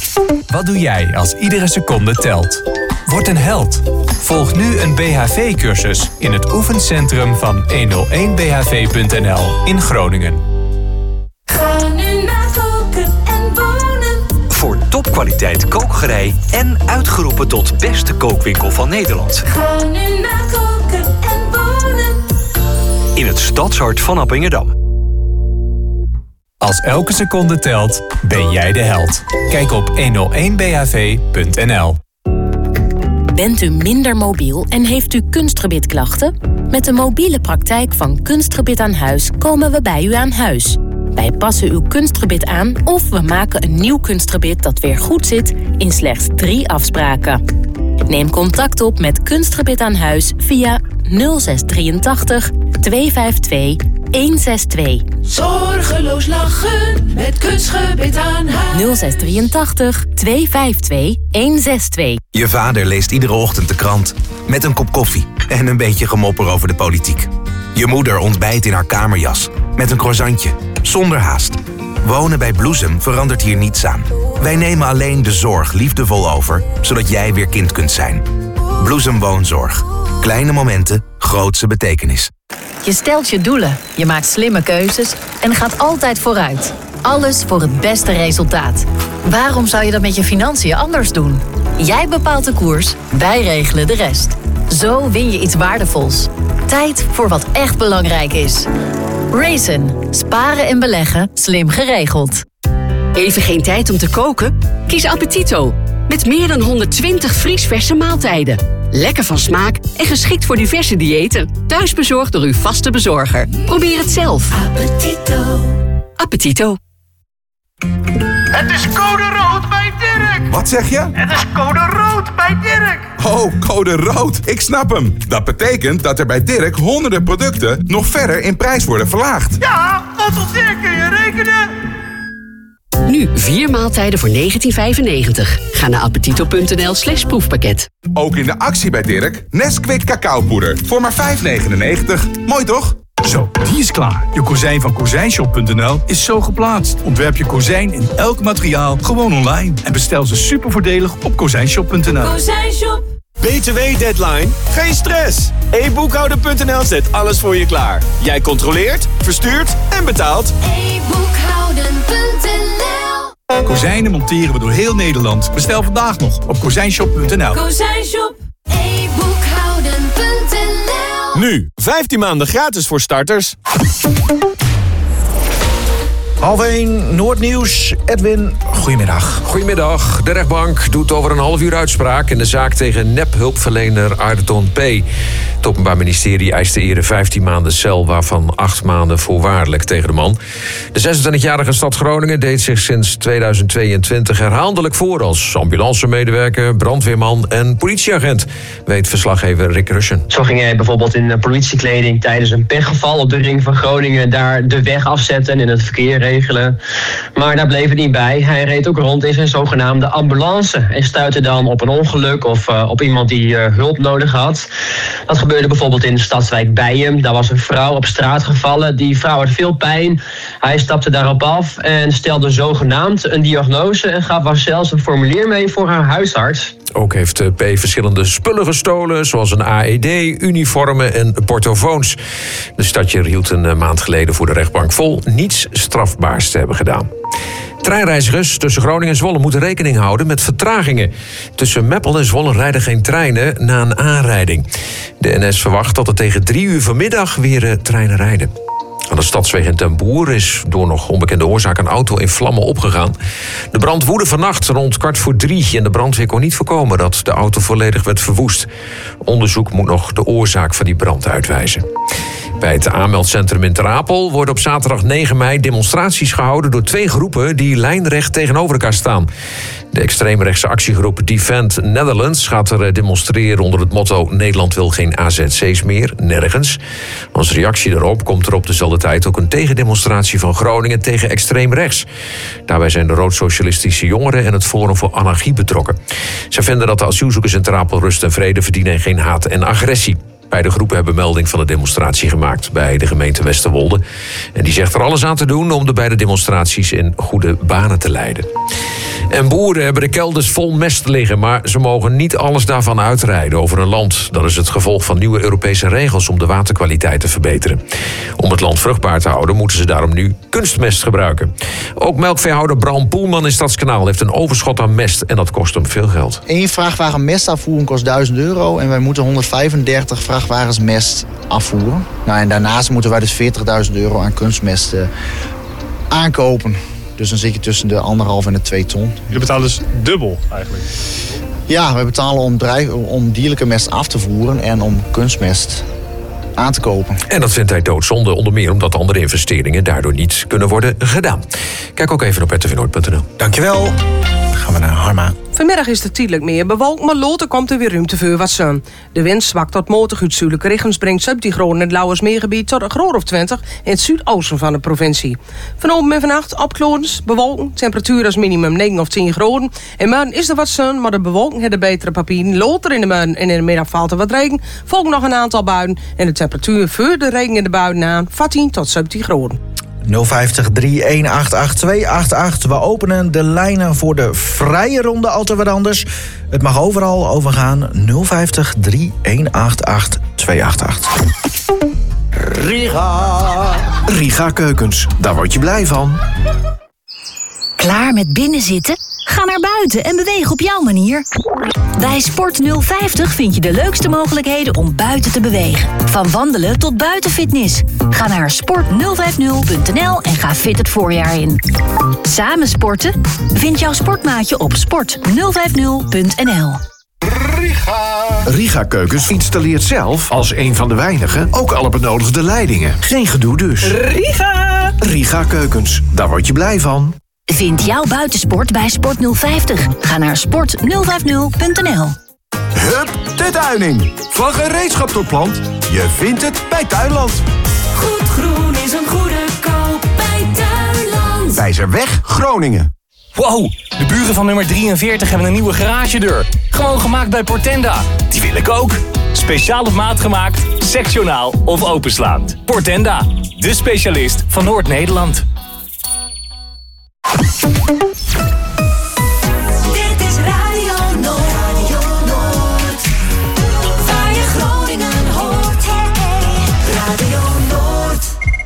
Wat doe jij als iedere seconde telt? Word een held. Volg nu een B H V-cursus in het oefencentrum van honderdéén B H V punt n l in Groningen.
Ga nu naar Koken en Wonen.
Voor topkwaliteit kookgerei en uitgeroepen tot beste kookwinkel van Nederland.
Ga nu naar Koken en Wonen.
In het stadshart van Appingedam.
Als elke seconde telt, ben jij de held. Kijk op honderdéén B H V punt n l.
Bent u minder mobiel en heeft u kunstgebitklachten? Met de mobiele praktijk van Kunstgebit aan Huis komen we bij u aan huis. Wij passen uw kunstgebit aan of we maken een nieuw kunstgebit dat weer goed zit in slechts drie afspraken. Neem contact op met Kunstgebit aan Huis via nul zes drieëntachtig tweehonderdvijfentwintig honderdzesentwintig.
Zorgeloos lachen met Kunstgebit aan Huis.
nul zes drieëntachtig tweehonderdvijfentwintig honderdzesentwintig.
Je vader leest iedere ochtend de krant. Met een kop koffie en een beetje gemopper over de politiek. Je moeder ontbijt in haar kamerjas. Met een croissantje. Zonder haast. Wonen bij Bloesem verandert hier niets aan. Wij nemen alleen de zorg liefdevol over, zodat jij weer kind kunt zijn. Bloesem Woonzorg. Kleine momenten, grootse betekenis.
Je stelt je doelen, je maakt slimme keuzes en gaat altijd vooruit. Alles voor het beste resultaat. Waarom zou je dat met je financiën anders doen? Jij bepaalt de koers, wij regelen de rest. Zo win je iets waardevols. Tijd voor wat echt belangrijk is. Raisin. Sparen en beleggen slim geregeld.
Even geen tijd om te koken? Kies Appetito. Met meer dan honderdtwintig vriesverse maaltijden. Lekker van smaak en geschikt voor diverse diëten. Thuisbezorgd door uw vaste bezorger. Probeer het zelf.
Appetito.
Appetito.
Het is code rood bij Dirk.
Wat zeg je?
Het is code rood bij Dirk.
Oh, code rood. Ik snap hem. Dat betekent dat er bij Dirk honderden producten nog verder in prijs worden verlaagd.
Ja, want op Dirk kun je rekenen.
Nu vier maaltijden voor negentien vijfennegentig. Ga naar appetito.nl slash proefpakket.
Ook in de actie bij Dirk. Nesquik cacaopoeder. Voor maar vijf negenennegentig. Mooi toch?
Zo, die is klaar. Je kozijn van kozijnshop punt n l is zo geplaatst. Ontwerp je kozijn in elk materiaal gewoon online. En bestel ze super voordelig op kozijnshop punt n l.
Kozijnshop. B T W-deadline? Geen stress. e boekhouder punt n l zet alles voor je klaar. Jij controleert, verstuurt en betaalt.
e boekhouden punt n l.
Kozijnen monteren we door heel Nederland. Bestel vandaag nog op kozijnshop punt n l.
Kozijnshop.
e boekhouden punt n l.
Nu, vijftien maanden gratis voor starters.
Half één, Noordnieuws. Edwin, goedemiddag.
Goedemiddag. De rechtbank doet over een half uur uitspraak in de zaak tegen nep-hulpverlener Ayrton P. Het Openbaar Ministerie eiste eerder vijftien maanden cel, waarvan acht maanden voorwaardelijk tegen de man. De zesentwintigjarige stad Groningen deed zich sinds tweeduizend tweeëntwintig herhaaldelijk voor als ambulancemedewerker, brandweerman en politieagent, weet verslaggever Rick Russen.
Zo ging hij bijvoorbeeld in politiekleding tijdens een pechgeval op de ring van Groningen daar de weg afzetten en in het verkeer regelen. Maar daar bleef het niet bij. Hij reed ook rond in zijn zogenaamde ambulance en stuitte dan op een ongeluk of uh, op iemand die uh, hulp nodig had. Dat gebeurde bijvoorbeeld in de stadswijk Bijen. Daar was een vrouw op straat gevallen. Die vrouw had veel pijn. Hij stapte daarop af en stelde zogenaamd een diagnose en gaf er zelfs een formulier mee voor haar huisarts.
Ook heeft P. verschillende spullen gestolen, zoals een A E D, uniformen en portofoons. De stadje hield een maand geleden voor de rechtbank vol niets strafbaars te hebben gedaan. Treinreizigers tussen Groningen en Zwolle moeten rekening houden met vertragingen. Tussen Meppel en Zwolle rijden geen treinen na een aanrijding. De N S verwacht dat er tegen drie uur vanmiddag weer treinen rijden. Aan de Stadsweg in Ten Boer is door nog onbekende oorzaak een auto in vlammen opgegaan. De brand woedde vannacht rond kwart voor drie en de brandweer kon niet voorkomen dat de auto volledig werd verwoest. Onderzoek moet nog de oorzaak van die brand uitwijzen. Bij het aanmeldcentrum in Ter Apel worden op zaterdag negen mei demonstraties gehouden door twee groepen die lijnrecht tegenover elkaar staan. De extreemrechtse actiegroep Defend Netherlands gaat er demonstreren onder het motto Nederland wil geen A Z C's meer, nergens. Als reactie daarop komt er op dezelfde tijd ook een tegendemonstratie van Groningen tegen extreem rechts. Daarbij zijn de Rood-Socialistische Jongeren en het Forum voor Anarchie betrokken. Ze vinden dat de asielzoekers in Ter Apel rust en vrede verdienen en geen haat en agressie. Beide groepen hebben melding van de demonstratie gemaakt bij de gemeente Westerwolde. En die zegt er alles aan te doen om de beide demonstraties in goede banen te leiden. En boeren hebben de kelders vol mest liggen, maar ze mogen niet alles daarvan uitrijden over een land. Dat is het gevolg van nieuwe Europese regels om de waterkwaliteit te verbeteren. Om het land vruchtbaar te houden moeten ze daarom nu kunstmest gebruiken. Ook melkveehouder Bram Poelman in Stadskanaal heeft een overschot aan mest en dat kost hem veel geld.
Eén vrachtwagen mest afvoeren kost duizend euro en wij moeten honderdvijfendertig vrachtwagens mest afvoeren. Nou, en daarnaast moeten wij dus veertigduizend euro aan kunstmest uh, aankopen. Dus dan zit je tussen de anderhalf en de twee ton.
Je betaalt dus dubbel eigenlijk?
Ja, we betalen om, drijf, om dierlijke mest af te voeren en om kunstmest aan te kopen.
En dat vindt hij doodzonde, onder meer omdat andere investeringen daardoor niet kunnen worden gedaan. Kijk ook even op r t v noord punt n l.
Dankjewel. Dan gaan we naar Harma.
Vanmiddag is het tijdelijk meer bewolkt, maar later komt er weer ruimte voor wat zon. De wind zwakt tot matig uit zuidelijke richtings brengt op die Groningen en het Lauwersmeergebied tot een graad of twintig in het zuidoosten van de provincie. Vanavond en vannacht opklorens, bewolking, temperatuur als minimum negen of tien graden. En morgen is er wat zon, maar de bewolking heeft de betere papieren. Later in de morgen en in de middag valt er wat regen, volgt nog een aantal buien en de temperatuur voor de regen en de buien aan van tien tot zeventien graden.
nul vijftig, drie een acht acht, twee acht acht. We openen de lijnen voor de vrije ronde, altijd wat anders. Het mag overal overgaan. nul vijftig, drie een acht acht, twee acht acht.
Riga. Riga Keukens, daar word je blij van.
Klaar met binnenzitten? Ga naar buiten en beweeg op jouw manier. Bij Sport nul vijftig vind je de leukste mogelijkheden om buiten te bewegen. Van wandelen tot buitenfitness. Ga naar sport nul vijftig punt n l en ga fit het voorjaar in. Samen sporten? Vind jouw sportmaatje op sport nul vijftig punt n l.
Riga Keukens installeert zelf, als een van de weinigen, ook alle benodigde leidingen. Geen gedoe dus.
Riga!
Riga Keukens, daar word je blij van.
Vind jouw buitensport bij Sport nul vijftig. Ga naar sport nul vijftig punt n l.
Hup, de tuining. Van gereedschap tot plant. Je vindt het bij Tuinland.
Goed groen is een goede koop bij Tuinland.
Wijzerweg, Groningen.
Wow, de buren van nummer drieënveertig hebben een nieuwe garagedeur. Gewoon gemaakt bij Portenda. Die wil ik ook. Speciaal op maat gemaakt, sectionaal of openslaand. Portenda, de specialist van Noord-Nederland.
Dit is Radio Noord. Radio Noord. Waar je Groningen hoort. Radio Noord.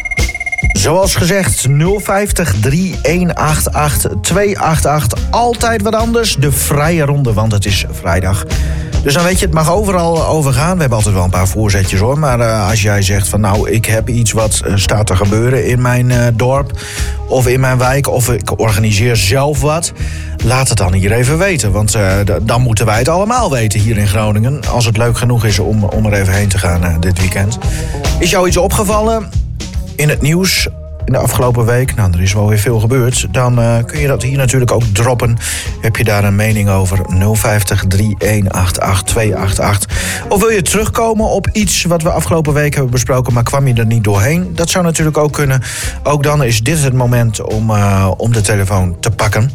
Zoals gezegd, nul vijftig, drie een acht acht, twee acht acht. Altijd wat anders, de vrije ronde, want het is vrijdag. Dus dan weet je, het mag overal overgaan. We hebben altijd wel een paar voorzetjes hoor. Maar uh, als jij zegt van nou, ik heb iets wat uh, staat te gebeuren in mijn uh, dorp of in mijn wijk, of ik organiseer zelf wat, laat het dan hier even weten. Want uh, d- dan moeten wij het allemaal weten hier in Groningen. Als het leuk genoeg is om, om er even heen te gaan uh, dit weekend. Is jou iets opgevallen in het nieuws in de afgelopen week? Nou, er is wel weer veel gebeurd. Dan uh, kun je dat hier natuurlijk ook droppen. Heb je daar een mening over? nul vijftig, drie een acht acht, twee acht acht. Of wil je terugkomen op iets wat we afgelopen week hebben besproken, maar kwam je er niet doorheen? Dat zou natuurlijk ook kunnen. Ook dan is dit het moment om, uh, om de telefoon te pakken.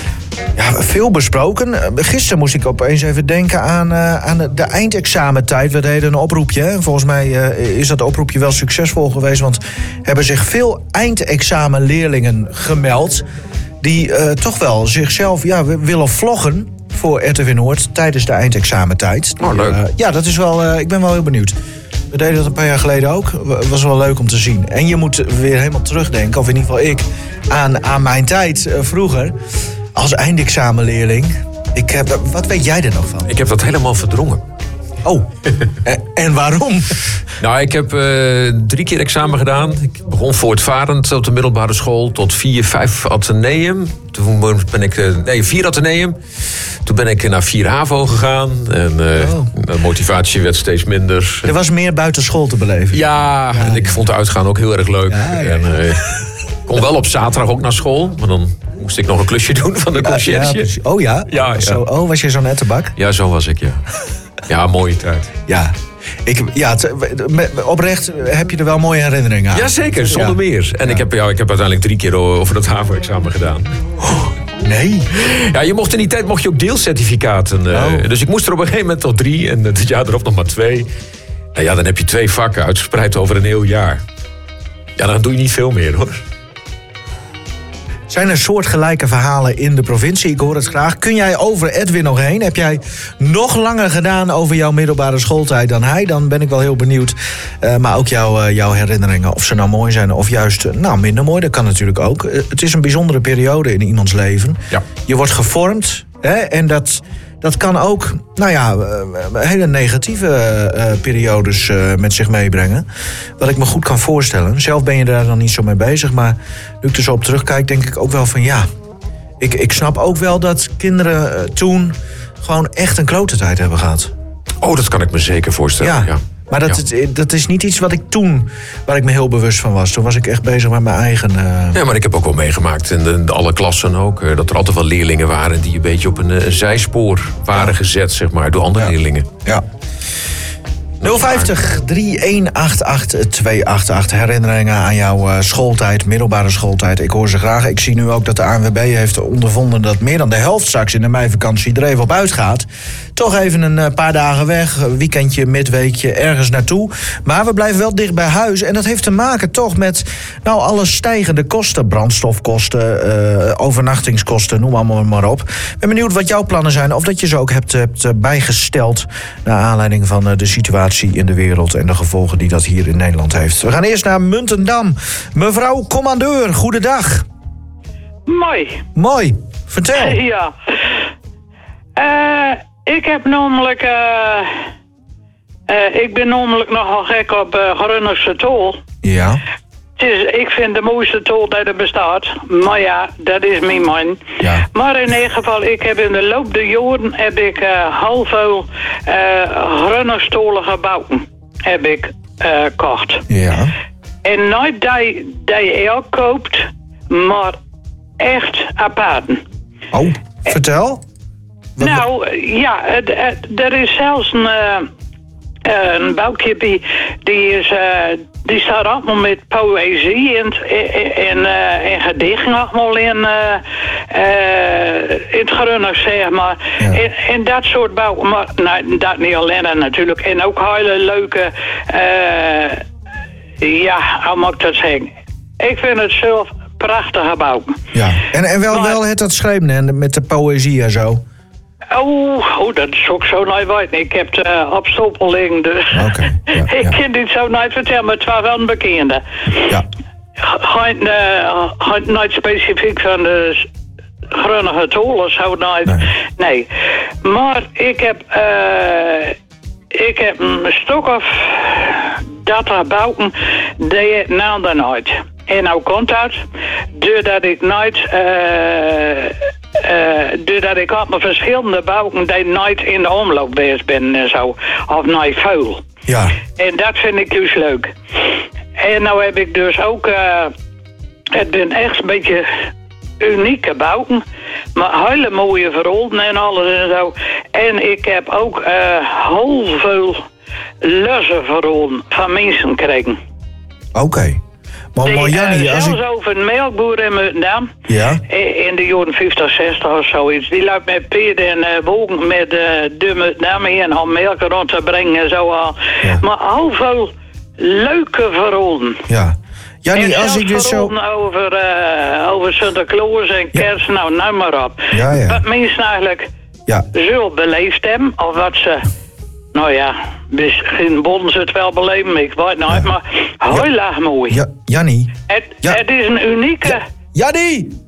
Ja, veel besproken. Gisteren moest ik opeens even denken aan, uh, aan de, de eindexamentijd. We deden een oproepje. Hè. Volgens mij uh, is dat oproepje wel succesvol geweest. Want hebben zich veel eindexamenleerlingen gemeld die uh, toch wel zichzelf ja, willen vloggen voor R T V Noord tijdens de eindexamentijd.
Oh, leuk.
Uh, ja, dat is wel, uh, ik ben wel heel benieuwd. We deden dat een paar jaar geleden ook. Het was wel leuk om te zien. En je moet weer helemaal terugdenken, of in ieder geval ik, aan, aan mijn tijd uh, vroeger. Als eindexamenleerling. Ik heb, wat weet jij er nog van?
Ik heb dat helemaal verdrongen.
Oh, en waarom?
Nou, ik heb uh, drie keer examen gedaan. Ik begon voortvarend op de middelbare school tot vier, vijf ateneum. Toen ben ik, uh, nee, vier ateneum. Toen ben ik naar vier HAVO gegaan. En uh, oh. de motivatie werd steeds minder.
Er was meer buitenschool te beleven.
Ja, ja en ik vond uitgaan ook heel erg leuk. Ja, ja. En uh, kon wel op zaterdag ook naar school. Maar dan moest ik nog een klusje doen van de conciërge.
Ja, ja, oh ja?
Ja, ja.
Zo, oh, was je zo'n nette bak?
Ja, zo was ik, ja. Ja, mooie tijd.
Ja. Ik, ja, t- oprecht heb je er wel mooie herinneringen aan.
Jazeker, zonder
ja.
meer. En
ja.
ik, heb, ja, ik heb uiteindelijk drie keer over dat HAVO-examen gedaan.
Oh, nee?
Ja, je mocht in die tijd mocht je ook deelcertificaten. Uh, oh. Dus ik moest er op een gegeven moment tot drie en het jaar erop nog maar twee. Nou ja, dan heb je twee vakken uitgespreid over een heel jaar. Ja, dan doe je niet veel meer, hoor.
Zijn er soortgelijke verhalen in de provincie? Ik hoor het graag. Kun jij over Edwin nog heen? Heb jij nog langer gedaan over jouw middelbare schooltijd dan hij? Dan ben ik wel heel benieuwd. Uh, maar ook jouw, uh, jouw herinneringen, of ze nou mooi zijn of juist uh, nou, minder mooi. Dat kan natuurlijk ook. Uh, het is een bijzondere periode in iemands leven.
Ja.
Je wordt gevormd hè, en dat... Dat kan ook, nou ja, hele negatieve uh, periodes uh, met zich meebrengen. Wat ik me goed kan voorstellen. Zelf ben je daar dan niet zo mee bezig. Maar nu ik er zo op terugkijk, denk ik ook wel van ja. Ik, ik snap ook wel dat kinderen uh, toen gewoon echt een klote tijd hebben gehad.
Oh, dat kan ik me zeker voorstellen. Ja, ja.
Maar dat,
Ja.
is, dat is niet iets wat ik toen, waar ik me heel bewust van was. Toen was ik echt bezig met mijn eigen... Uh...
Ja, maar ik heb ook wel meegemaakt, in de, de alle klassen ook... eh, dat er altijd wel leerlingen waren die een beetje op een, eh, zijspoor waren ja. gezet, zeg maar, door andere ja. leerlingen.
Ja. nul vijftig, drie een acht acht, twee acht acht. Herinneringen aan jouw uh, schooltijd, middelbare schooltijd. Ik hoor ze graag. Ik zie nu ook dat de A N W B heeft ondervonden... dat meer dan de helft straks in de meivakantie er even op uitgaat. Toch even een uh, paar dagen weg, weekendje, midweekje, ergens naartoe. Maar we blijven wel dicht bij huis. En dat heeft te maken toch met nou, alle stijgende kosten. Brandstofkosten, uh, overnachtingskosten, noem allemaal maar op. Ik ben benieuwd wat jouw plannen zijn. Of dat je ze ook hebt, hebt bijgesteld... naar aanleiding van uh, de situatie in de wereld en de gevolgen die dat hier in Nederland heeft. We gaan eerst naar Muntendam. Mevrouw commandeur, goedendag.
Mooi.
Mooi. Vertel.
Ja. Uh, ik heb namelijk... Uh, uh, ik ben namelijk nogal gek op uh, Grunnerse tol.
Ja.
Het is, ik vind de mooiste tol die er bestaat. Maar ja, dat is mijn man.
Ja.
Maar in ieder geval, ik heb in de loop der jaren... heb ik uh, heel veel uh, Grunnerstolen gebouwd. Heb ik uh, gekocht.
Ja.
En niet die, die je ook koopt, maar echt aparten.
Oh, vertel.
Nou, ja, het, het, er is zelfs een, uh, een bouwkje die, die, is, uh, die staat allemaal met poëzie en, en, uh, en gedichten allemaal in, uh, uh, in het Grunners, zeg maar. Ja. En, en dat soort bouwen, maar nou, dat niet alleen natuurlijk. En ook hele leuke, uh, ja, hoe moet ik dat zeggen? Ik vind het zelf prachtig gebouwen.
Ja, en, en wel, maar, wel het dat schrijven met de poëzie en zo.
Oh, oh, dat is ook zo nooit weten. Ik heb het uh, op stoppel liggen, dus
okay, ja,
ik
ja.
kan dit zo nooit vertellen, maar het was wel een bekende.
Ja.
Geen, uh, niet specifiek van de Grunnige tolen, zo nooit. Nee. nee. Maar ik heb, uh, ik heb een stuk of dat gebouwen, die het nou dan nooit. En nou komt dat, doordat ik nooit, uh, uh, doordat ik op mijn verschillende bouwen die nooit in de omloop bezig ben en zo, of nooit vuil.
Ja.
En dat vind ik dus leuk. En nou heb ik dus ook, uh, het ben echt een beetje unieke bouwen, maar hele mooie verrolden en alles en zo. En ik heb ook uh, heel veel lussen verrolden van mensen gekregen.
Oké. Okay. Maar, maar Jannie,
uh,
als
zelfs
ik...
over een melkboer in Muntendam.
Ja?
In de jaren vijftig, zestig of zoiets. Die loopt met Peter en uh, Bogen met uh, de Muntendam hier om melk rond te brengen en zo al. Ja. Maar al veel leuke verhalen.
Ja. Jannie, als ik dus zo...
over, uh, over Sinterklaas en kerst, ja. nou, nou maar op.
Ja, ja.
Wat mensen eigenlijk
ja.
zo beleefd hebben, of wat ze... Nou ja, misschien bonden ze het wel beleven, ik weet nooit, ja. maar heel ja. erg mooi.
Ja, Jannie.
Het,
ja.
het is een unieke...
Ja. Jannie!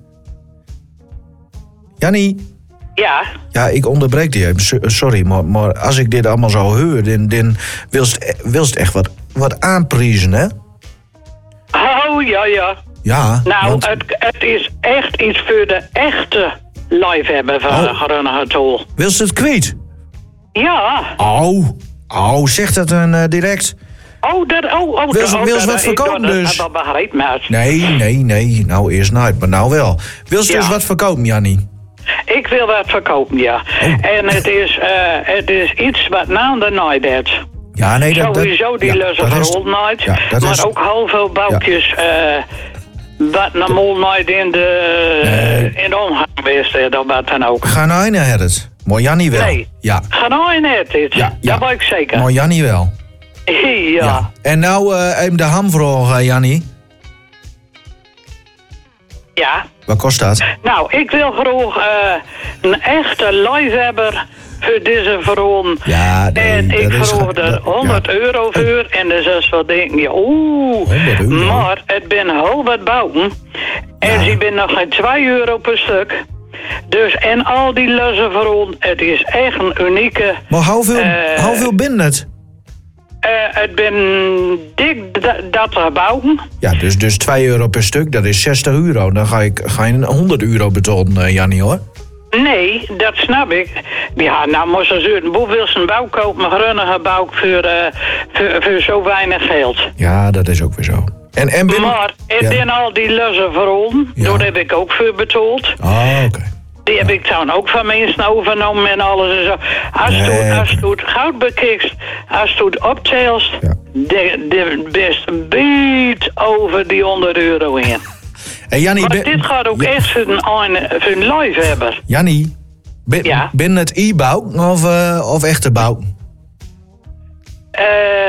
Jannie?
Ja?
Ja, ik onderbreek die even, sorry, maar, maar als ik dit allemaal zo hoor, dan, dan wil het echt wat, wat aanprijzen, hè?
Oh, ja, ja.
Ja,
Nou,
want...
het, het is echt iets voor de echte liefhebber van oh. Grunnige tol.
Wil ze het kwijt?
Ja.
Oh, oh, zeg dat dan uh, direct.
Oh, dat, oh, oh.
Wil ze,
oh,
wil ze
dat,
wat verkopen
dat,
dus?
Dat begrijp me.
Nee, nee, nee. Nou, eerst nooit, maar nou wel. Wil ze ja. dus wat verkopen, Jannie?
Ik wil wat verkopen, ja. Oh. En het is, uh, het is iets wat na de nooit heeft.
Ja, nee, dat...
Sowieso die ja, lussen verrol nooit. Ja, maar is... ook heel veel boutjes... Ja. Uh, wat normaal nooit in de, nee. in de omgang wist, dat wat dan ook.
Ga nou naar het. Maar Jannie wel.
Nee,
ja.
ga nou naar het. Ja, ja. Dat weet ik zeker.
Maar Jannie wel.
Ja.
ja. En nou uh, even de hamvraag, uh, Jannie.
Ja.
Wat kost dat?
Nou, ik wil graag uh, een echte liefhebber voor deze verholen.
Ja, nee,
en ik vroeg er honderd
ja.
euro voor. En dan is wat denk je, oeh. Maar het ben heel wat bouwen. En ja. ze ben nog geen twee euro per stuk. Dus en al die lussen verholen, het is echt een unieke...
Maar hoeveel, uh, hoeveel binnen het?
Uh, het ben dik dat er bouwen.
Ja, dus, dus twee euro per stuk, dat is zestig euro. Dan ga ik, ga je een honderd euro betalen, uh, Jannie, hoor.
Nee, dat snap ik. Ja, nou moest ze zuiden. Hoe wil ze een bouw kopen, een grunnige bouw voor, uh, voor, voor zo weinig geld?
Ja, dat is ook weer zo. En, en binnen...
Maar, en
ja.
dan al die lussen verrollen,
Ja.
daar heb ik ook voor betaald.
Oh, oké.
Die heb ik dan ook van mensen overgenomen en alles en zo. Als
Nee,
je
oké.
als je het goud bekijkt, als je het optelt, de, de best een beetje over die honderd euro heen.
Hey, Jannie,
maar
ben-
dit gaat ook echt voor een, een, voor een liefhebber.
Jannie, ben,
Ja?
ben het e-bouw of, uh, of echte bouw?
Eh,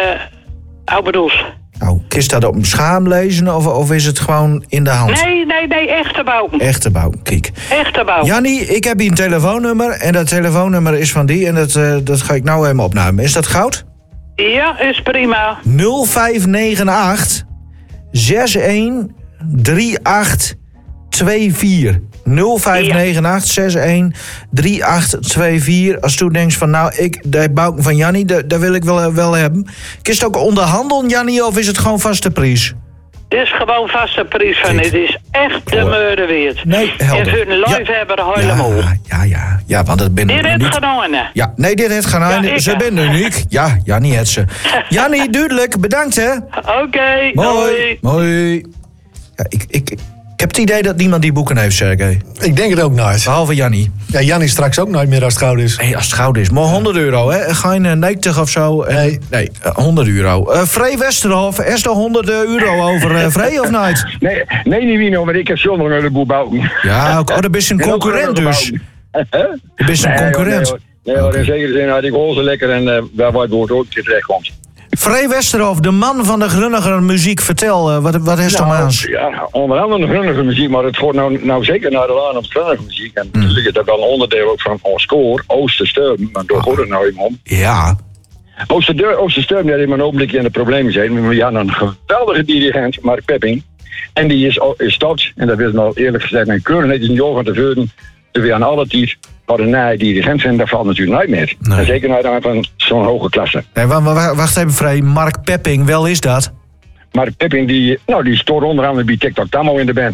hoe bedoel je?
Nou, kun je dat op een schaam lezen of, of is het gewoon in de hand?
Nee, nee, nee, echte bouw.
Echte bouw, kijk.
Echte bouw.
Jannie, ik heb hier een telefoonnummer en dat telefoonnummer is van die en dat, uh, dat ga ik nou even opnemen. Is dat goud?
Ja, is prima.
nul vijf negen acht zes een drie acht twee vier. nul vijf negen acht zes een drie acht twee vier. Als je denkt van nou, ik, de bouw van Jannie, dat, dat wil ik wel, wel hebben. Is het ook onderhandelen, Jannie, of is het gewoon vaste prijs?
Dit is gewoon vaste prijs van. Het is echt de meurde weer.
Nee,
en
helder.
voor een liefhebber helemaal.
Ja, ja, ja, ja, want dat ben
Dit
ik
heeft
niet.
gedaan, hè?
Ja, nee, dit heeft gedaan.
Ja, ik,
ze
hè.
ben uniek. Ja, Jannie het ze. Jannie, duidelijk, bedankt hè.
Oké,
Mooi. Mooi. Ja, ik, ik, ik heb het idee dat niemand die boeken heeft, Sergej.
Ik denk het ook nooit.
Behalve Jannie.
Ja, Jannie straks ook nooit meer als het goud is.
Nee, als het goud is. Maar honderd euro, hè? Ga je een negentig of zo? Nee. Nee, uh, honderd euro. Uh, Frey Westerhof, is er honderd euro over uh, Frey of niet?
Nee, nee, niet Wino, maar ik heb zo'n nog een boel bouwen.
Ja, ook, oh, dan ben je een concurrent dus. Je bent een concurrent.
Nee, hoor, in zekere zin had ik onze lekker en uh, daar waar het woord ook terecht komt.
Frey Westerhof, de man van de grunniger muziek. Vertel, uh, wat, wat is er aan?
Ja, onder andere de grunnige muziek, maar het gaat nou, nou zeker naar de laan op grunnige muziek. En
Mm.
natuurlijk is dat wel een onderdeel ook van ons koor, Oostersteun, maar daar gaat het nou even om.
Ja.
Oostersteun, Oostersteun die heeft maar een ogenblikje in de problemen zijn. We hadden een geweldige dirigent, Mark Pepping. En die is, is stopt, en dat is nou eerlijk gezegd mijn keuren. Het is een jaar van tevoren, toen we aan alle tijd hadden na dirigent zijn, dat valt natuurlijk nooit meer.
Nee.
En zeker naar aan van zo'n hoge klasse.
Nee, wa- wa- wacht even, Frey. Mark Pepping, wel is dat?
Mark Pepping, die, nou, die stoort onder andere bij TikTok Tammo in de band.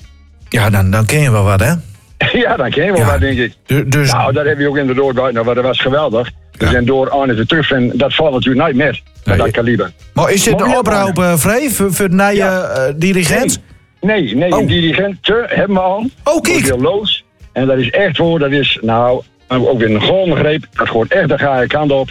Ja, dan, dan ken je wel wat, hè?
Ja, dan ken je wel
Ja.
wat, denk ik.
Du- dus...
Nou, dat heb je ook in de doorbuiten, nou, dat was geweldig. We zijn door aan en terug en dat valt natuurlijk nooit meer. Met dat kaliber.
Maar is dit
Mooi
een
opbouwen.
oproep, uh, Frey, voor, voor de nieuwe uh, dirigent?
Nee, nee,
Oh.
een dirigent te hebben we al.
Oh, kijk.
Heel loos. En dat is echt voor, dat is nou ook weer een golden greep. Dat gaat echt de gaaie kant op.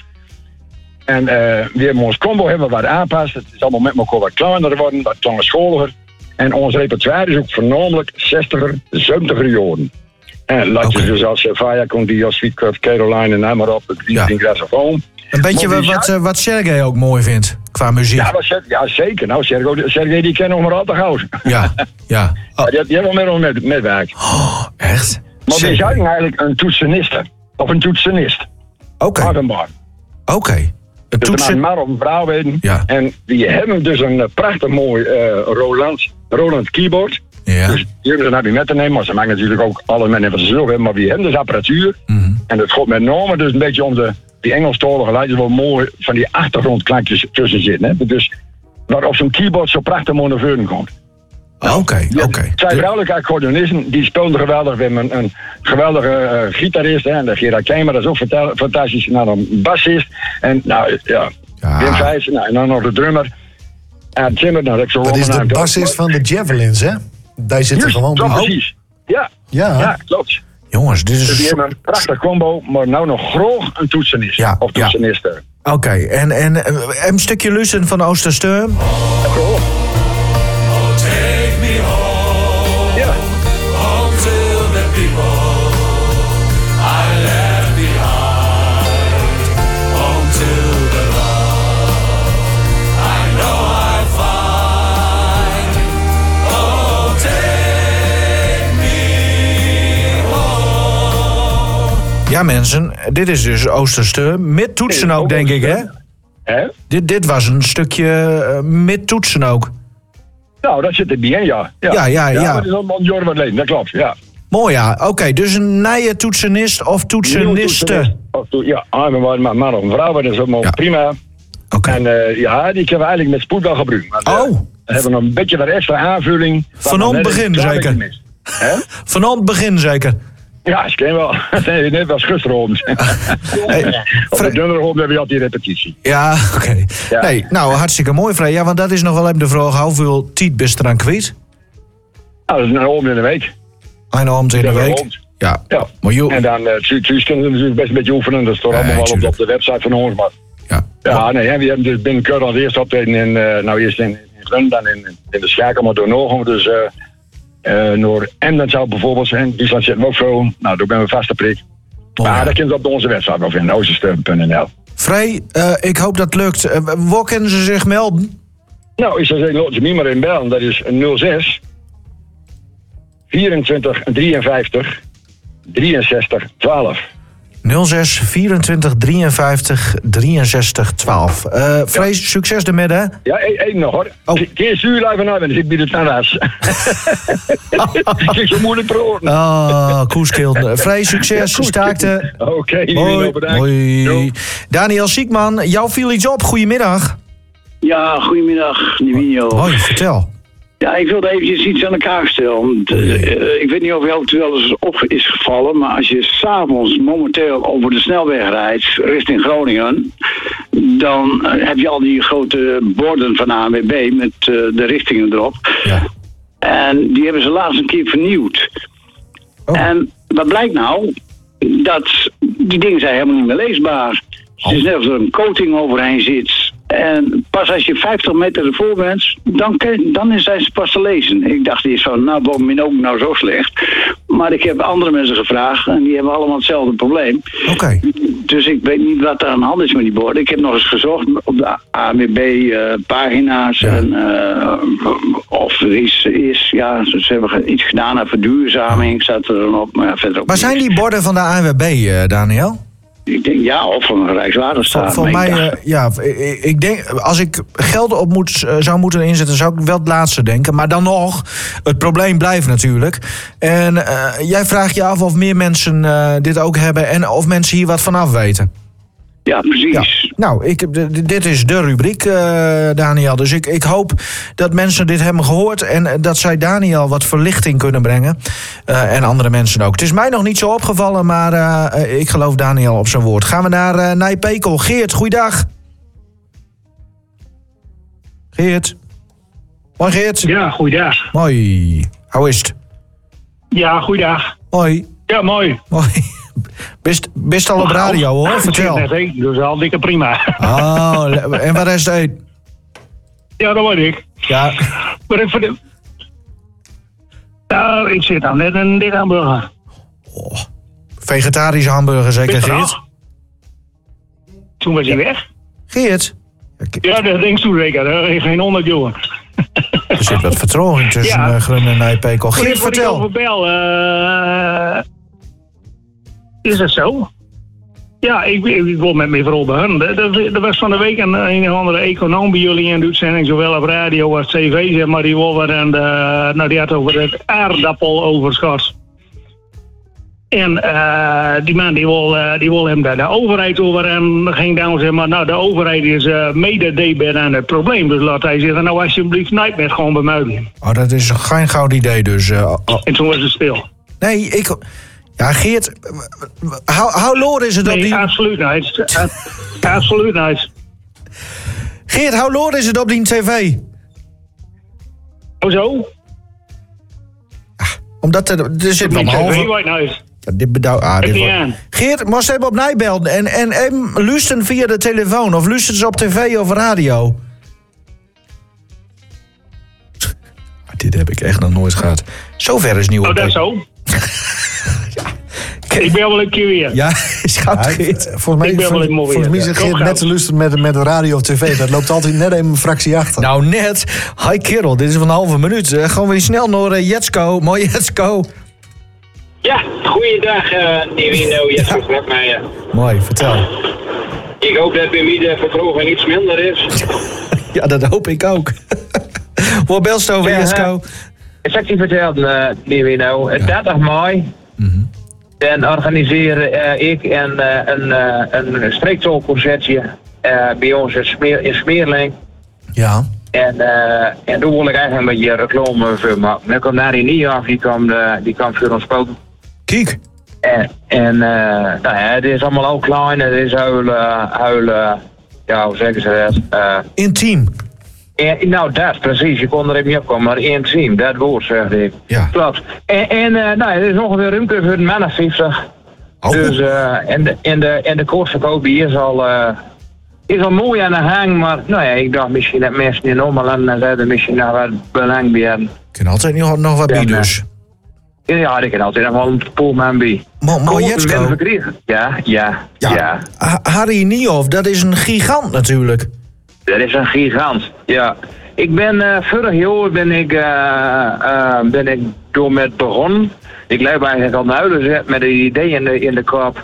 En uh, we hebben ons combo hebben we wat aanpast. Het is allemaal met elkaar wat kleiner geworden, wat langscholiger. En ons repertoire is ook voornamelijk zestiger, zeventiger jaren. En laat je dus als Faya Condia, Sweetcraft, Caroline en noem maar op, het
Ja.
Green Grassophone.
Een beetje wat, wat, uh, wat Sergej ook mooi vindt, qua muziek.
Ja, wat Ser- ja, zeker. Nou, Sergej, Sergej die ken nog maar al te gauw.
Ja, ja.
Oh. Die, die hebben wel met, met, met werk.
Oh, echt?
Maar we zijn eigenlijk een toetseniste. Of een toetsenist.
Oké.
Hard en bar.
Oké. Een
Dus
toetsen...
een man of een vrouw weten.
Ja.
En die hebben dus een uh, prachtig mooi uh, Roland, Roland keyboard.
Ja.
Dus die hebben ze naar met te nemen. Maar ze maken natuurlijk ook alle mensen wat ze zullen hebben. Maar die hebben dus apparatuur.
Mm-hmm.
En het gaat met name dus een beetje om de, die Engelstalige geluiden wel mooi van die achtergrondklankjes tussen zitten. Hè? Dus waar op zo'n keyboard zo prachtig mooi naar voren komt.
Oké, oké.
Zijn vrouwelijke accordeonisten, die speelden geweldig. We hebben een, een geweldige uh, gitarist, hè, en de Gerard Keimer, dat is ook fanta- fantastisch. Nou, een bassist. En nou, ja, Wim Vijs, nou, en dan nog de drummer. En Timmer, nou, dat ik zo
Dat is de
Roman aan-
bassist van de Javelins, hè? Daar zit er
Juist,
gewoon
zo
bij.
precies. Ja,
Ja.
ja, klopt.
Jongens, dit
Dus
is...
die hebben een prachtig combo, maar nou nog groot een toetsenist.
Ja,
of
ja.
toetseniste.
Oké, en, en uh, een stukje Lucen van Oostersteun.
Take me home.
Ja.
Home to the people I left behind. Home to the love I know I'll find. Oh, take me home.
Ja, mensen, dit is dus Oostersteun. Met toetsen ook, denk ik, hè?
Hè?
Dit, dit was een stukje uh, met toetsen ook.
Nou, dat zit er bij, ja.
Ja, ja, ja.
Ja, maar dat is allemaal Jorn wat leen, dat klopt, ja.
Mooi, ja. Oké, dus een nieuwe toetsenist of toetseniste.
Of to- Ja, ah, maar maar- maar man of een vrouw, dat is allemaal prima. En uh, ja, die kunnen we eigenlijk met spoed wel gebruiken. Maar,
oh.
We hebben nog een beetje wat extra aanvulling.
Van om begin zeker.
Hè?
Van om begin zeker.
Ja, ik ken wel. Nee, net was gisteren. Hey, op de dunne hebben we altijd repetitie.
Ja, oké. Okay. Ja. Nee, nou, hartstikke mooi, Vrij. Ja, want dat is nog wel even de vraag. Hoeveel tijd ben je eraan kwijt?
Nou, dat is een om in de week.
Een om in de week? Ja.
ja. Maar joh. En dan, uh, thuis kunnen we natuurlijk best een beetje oefenen. Dat staat allemaal wel op, op de website van ons. Maar ja, ja nee, hè, we hebben dus binnenkort al eerst optreden in, uh, nou eerst in, in Grun, dan in, in de Schakel, maar door Noord. Dus uh, uh, Noord en dan zou bijvoorbeeld zijn, Duitsland zit ook veel. Nou, daar ben we vast op prik. Oh, maar ja. Dat kunnen ze op onze website wel vinden, oostersteun punt n l.
Vrij, uh, ik hoop dat het lukt. Uh, waar kunnen ze zich melden?
Nou, ik zou zeggen, laat ze niet maar in bellen. Dat is nul zes vierentwintig drieënvijftig drieënzestig twaalf.
nul zes vierentwintig drieënvijftig drieënzestig twaalf. Uh, Vrees, ja. Succes ermee, hè?
Ja, één nog hoor. Oh. Keer stuur even naar, dus ik bied het naar huis. Kijk, zo moeilijk praten.
Ah, koeskilden. Vrees, succes. Ja, staakte.
Oké, okay, Nivino, bedankt.
Hoi. Daniel Siekman, jou viel iets op. Goedemiddag.
Ja, goedemiddag, Nivino.
Hoi, vertel.
Ja, ik wilde eventjes iets aan de kaak stellen. Uh, ik weet niet of jou het wel eens op is gevallen, maar als je s'avonds momenteel over de snelweg rijdt richting Groningen, dan uh, heb je al die grote borden van A N W B met uh, de richtingen erop. Ja. En die hebben ze laatst een keer vernieuwd. Oh. En wat blijkt nou? Dat die dingen zijn helemaal niet meer leesbaar. Het is net of er een coating overheen zit. En pas als je vijftig meter ervoor bent, dan, dan zijn ze pas te lezen. Ik dacht eerst van, nou, bovenmin ook nou zo slecht. Maar ik heb andere mensen gevraagd en die hebben allemaal hetzelfde probleem.
Oké. Okay.
Dus ik weet niet wat er aan de hand is met die borden. Ik heb nog eens gezocht op de A N W B-pagina's. Uh, ja. En uh, of er is, is, ja, ze hebben iets gedaan aan verduurzaming, staat er dan op. Maar, ja, verder ook
maar zijn die borden van de A N W B, uh, Daniel?
Ik denk ja, of van een Rijkswaterstaat.
Voor mij, uh, ja, ik, ik denk, als ik geld op moet, uh, zou moeten inzetten, zou ik wel het laatste denken. Maar dan nog, het probleem blijft natuurlijk. En uh, jij vraagt je af of meer mensen uh, dit ook hebben en of mensen hier wat vanaf weten.
Ja, precies. Ja.
Nou, ik, d- dit is de rubriek, uh, Daniel. Dus ik, ik hoop dat mensen dit hebben gehoord en dat zij Daniel wat verlichting kunnen brengen. Uh, en andere mensen ook. Het is mij nog niet zo opgevallen, maar uh, ik geloof Daniel op zijn woord. Gaan we naar uh, Nijpekel. Geert, goeiedag. Geert. Hoi Geert.
Ja, goeiedag.
Hoi. Hoe is het?
Ja, goeiedag.
Hoi.
Ja, mooi.
Hoi. Best, best al op radio hoor,
nou,
vertel.
Ik net, dus al dikke prima.
Oh, en wat is het eten?
Ja, dat weet ik.
Ja.
Maar ik, de... nou, ik zit aan net een dikke hamburger.
Oh, vegetarische hamburger zeker, Geert?
Toen was hij weg.
Geert?
Ja, dat denk ik zeker. Er is geen onderjoen.
Er zit wat vertraging tussen ja. uh, Grun en Nijpekel. Geert, vertel.
Ik overbel, uh... Is dat zo? Ja, ik, ik, ik wil met mijn vrouw beginnen. Er was van de week een, een of andere econoom bij jullie in de uitzending, zowel op radio als tv, zeg maar, die wil wat en de, nou, die had over het aardappeloverschot. En uh, die man die wil, uh, die wil hem daar de overheid over en ging dan zeg maar, nou de overheid is uh, mede debet aan het probleem. Dus laat hij zeggen, nou alsjeblieft niet meer gewoon bemuilen.
Oh, dat is geen goud idee dus. Uh, oh.
En toen was het stil.
Nee, ik... Ja, Geert, hoe loor is het
nee,
op die...
absoluut niet. Absoluut niet.
Geert, hoe loor is het op die tv?
Hoezo?
Ah, omdat er, er zit wel een halve... Ja, dit bedouw... Ah, dit wordt... Geert, moest even op Nijbelden en, en, en luisteren via de telefoon of luisteren ze op tv of radio? Dit heb ik echt nog nooit gehad. Zover is nieuw.
Oh, dat is zo? Ik ben wel een keer weer.
Ja, is goed, Geert.
Volgens mij,
ik ben wel een mooi
volgens mij zit Geert net te luisteren met, met de radio of tv. Dat loopt altijd net even een fractie achter.
Nou, net. Hi kerel, dit is van een halve minuut. Uh, gewoon weer snel naar uh, Jetsko. Mooi Jetsko.
Ja, goeiedag uh, Nivino. Jetsko met mij. Uh.
Mooi, vertel.
Ik hoop dat bij mij de vertraging iets minder is.
Ja, dat hoop ik ook. Waar belst over, ja, Jetsko?
Ik heb je verteld, uh, Nivino. Ja. dertig mei. Mm-hmm. Dan organiseren uh, ik en uh, een, uh, een streektolconcertje uh, bij ons in, Smeer, in Smeerling.
Ja.
En, uh, en toen wil ik eigenlijk een beetje reclame voor maken. Dan komt Nari Niehoff, die kwam, uh, die kwam voor ons spoken.
Kijk.
En, en uh, nou ja, het is allemaal ook klein. Het is heel, uh, heel uh, ja, hoe zeggen ze dat? Uh,
intiem.
En, nou, dat precies. Je kon er even niet opkomen, maar intiem, dat woord zeg ik.
Ja.
Klopt. En, en uh, nou, er is ongeveer ruimte voor een man of vijftig. Oh. Dus, uh, en de, en de, en de koortverkoop die is al, uh, is al mooi aan de hang, maar nou ja, ik dacht misschien dat mensen in Ommerland en zeiden misschien nog wat belang bij hebben.
Kan altijd nog, nog wat bij dus.
Ja, ik kan altijd nog wel een poelman bij.
Maar, maar Jetsko.
Ja, ja, ja. ja.
Harry Niehoff, dat is een gigant natuurlijk.
Dat is een gigant, ja. Ik ben uh, vorig jaar ben ik, uh, uh, ben ik door met begonnen. Ik leef eigenlijk al huilen met een idee in de, in de kop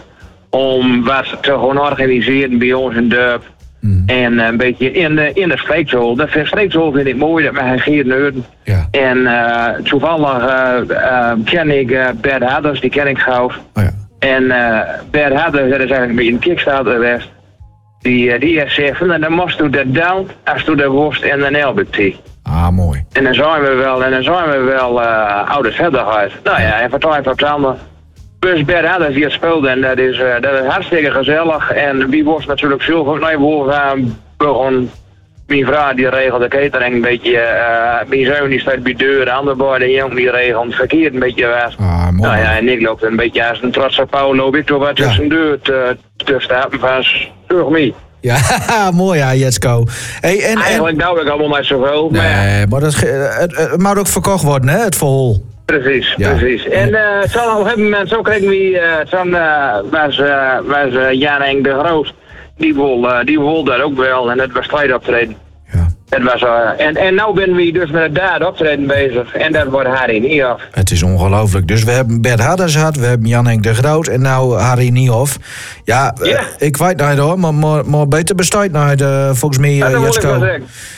om wat te gaan organiseren bij ons in Durp. Mm. En een beetje in de, in de streekzool. Dat streekzool vind ik mooi, dat mij geen neuden.
Ja.
En uh, toevallig uh, uh, ken ik uh, Bert Hadders, die ken ik gauw.
Oh ja.
En uh, Bert Hadders, dat is eigenlijk een beetje een kickstarter geweest. Die, uh, die heeft gezegd, van, dan moest je dat down als je de worst en de L B T.
Ah, mooi.
En dan zijn we wel, en dan zijn we wel uh, oude verderheid. Nou ja, en vertrouwen op het ander. Dus Bert Hadders die het speelde en dat is, uh, dat is hartstikke gezellig. En wie was natuurlijk veel van mij gaan begon. Mijn vrouw die regelde de catering een beetje. Uh, mijn zoon die staat bij de deur, de andere boy die jongen die regelde het verkeerd een beetje was.
Ah, mooi.
Nou ja, en ik loop een beetje als een trotse Paulo Victor wat tussen de deur te, te staan van terug mee.
Ja, mooi ja, Jetsko. Hey, en,
Eigenlijk
en...
nou ik allemaal niet zoveel.
Nee,
maar,
maar dat, het, het moet ook verkocht worden, hè, het verhol.
Precies,
ja.
precies. En uh, zo op een gegeven moment, zo kregen we, uh, zo uh, was, uh, was uh, Jan Eng de Groot, die wil, uh, die wil dat ook wel en dat was strijd optreden.
Ja.
Het was, uh, en, en nu ben we dus met het daad optreden bezig en dat wordt Harry Niehoff.
Het is ongelooflijk. Dus we hebben Bert Hadders gehad, we hebben Jan Henk de Groot en nou Harry Niehoff. Ja, ja. Uh, ik weet niet hoor, maar, maar, maar beter bestaat niet uh, volgens mij, uh, Jetsko. Uh,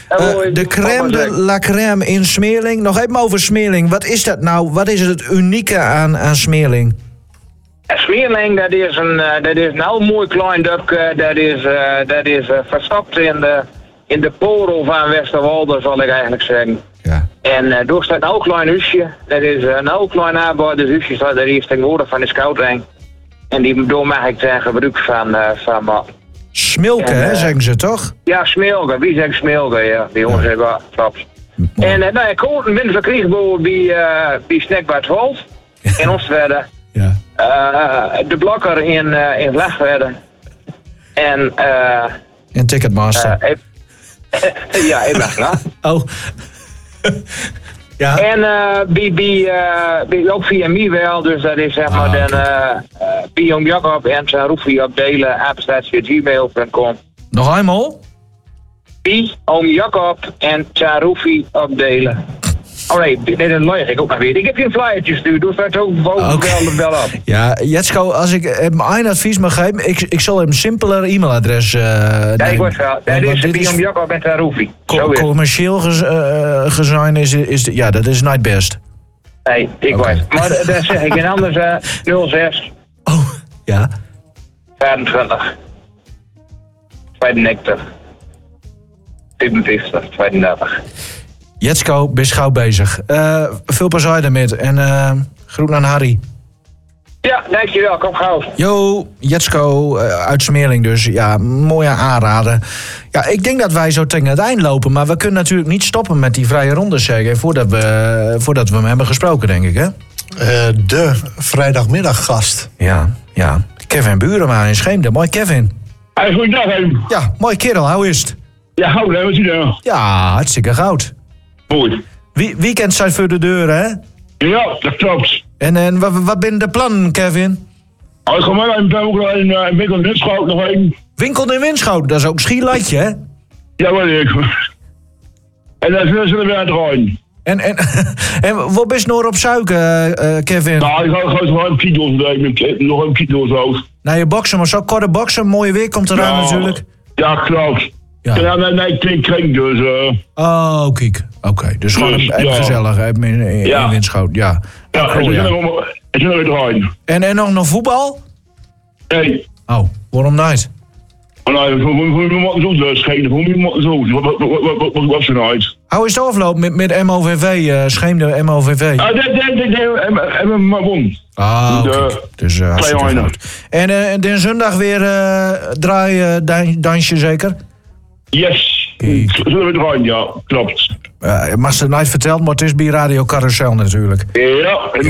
de crème de la crème in Smeerling. Nog even over Smeerling. Wat is dat nou? Wat is het unieke aan, aan Smeerling?
Smeerling, dat is een, uh, dat is een heel mooi klein dorpje. Dat is, uh, dat is uh, verstopt in de, in de porel van Westerwolde, zal ik eigenlijk zeggen.
Ja.
En uh, door staat een heel klein huisje. Dat is uh, een heel klein arbeidershuisje. Dat is tegenwoordig van de scouting. En die door mag ik ten gebruik van, uh, van maken.
Smilke, en, uh, hè, zeggen ze toch?
Ja, Smilke. Wie zegt Smilke, ja. Die jongens hebben ja. Klopt. En uh, nou, ik hoorde een winter kreeg bij, uh, bij Snackbad Volt. In Oostwedde.
Ja.
Uh, de Blokker in, uh, in Vlegwedde. En... Uh,
en Ticketmaster.
Uh, ik, ja, ik ben klaar.
Oh. Ja.
En uh, bij, bij, uh, bij, ook via mij wel, dus dat is zeg maar ah, dan uh, uh, bij Oom Jacob en zijn roefie op delen, apenstaartje gmail punt com.
Nog eenmaal?
Bij Oom Jacob en zijn roefie op delen. Oh nee, dit is een leuk, ik ook nog weer. Ik heb je een flyertje gestuurd, dus dat ook boven okay. wel, wel op.
Ja, Jetsko, als ik hem een advies mag geven, ik, ik zal hem een simpeler e-mailadres uh,
nemen. Ja, ik weet wel. Dat is bij Oom Jacob en zijn roefie.
Co- commercieel gez, uh, gezien is, is de, ja, dat is niet best.
Nee, ik okay. weet. Maar dan zeg ik en anders uh, nul zes.
Oh, ja.
vijfentwintig. tweeënnegentig. zevenenvijftig, tweeëndertig.
Jetsko, ben gauw bezig. Uh, veel plezier daarmee en uh, groet aan Harry.
Ja, dankjewel. Kom gauw.
Yo, Jetsko uh, uit Smeerling dus. Ja, mooie aanraden. Ja, ik denk dat wij zo tegen het eind lopen, maar we kunnen natuurlijk niet stoppen met die vrije ronde zeggen voordat we, voordat we hem hebben gesproken, denk ik, hè?
Uh, de vrijdagmiddaggast.
Ja, ja. Kevin Burema in Scheemde. Mooi, Kevin.
Hey, goeiedag, hem.
Ja, mooi kerel. Hoe is het?
Ja, goed, hè? Wat zie je nou?
Ja, hartstikke goud.
Mooi.
Wie, weekend zijn voor de deur, hè?
Ja, dat klopt.
En, en wat, wat zijn de plannen, Kevin?
Oh, ik ga maar even ook nog een uh, winkel in Winschoten nog een.
Winkel in Winschoten, dat is ook Schierleitje, hè?
Ja, weet ik. En dan zullen we weer draaien.
En, en, en wat is nog op suiker, uh, Kevin?
Nou, ik ga gewoon een kilo nemen, nog een kilo zo.
Nou, je boksen, maar zo korte boksen, mooie weer komt eraan
ja,
natuurlijk.
Ja, klopt. Ja, ja nee, nee, ik kring dus. Uh.
Oh, kijk. Oké, okay. Dus gewoon dus, even ja. gezellig, even in, in,
ja.
in Winschoten, ja.
Ja, ja, cool, ja. En zullen we draaien.
En, en nog nog voetbal?
Nee.
Oh, waarom niet?
Nou, hoe moet zo dus schelen? Hoe moet zo? Wat wat wat wat wat is er nou uit?
Hoe is het afloop met, met M O V V, uh, scheemde M O V V?
Ah, dat dat dat hebben we maar won.
Ah, oké. Dus uh, hartstikke goed. En uh, de zondag weer uh, draai uh, dan, dansje zeker?
Yes. Zullen we draaien, ja, klopt.
Uh, mag ze nooit verteld, maar het is bij Radio Carousel natuurlijk.
Ja, en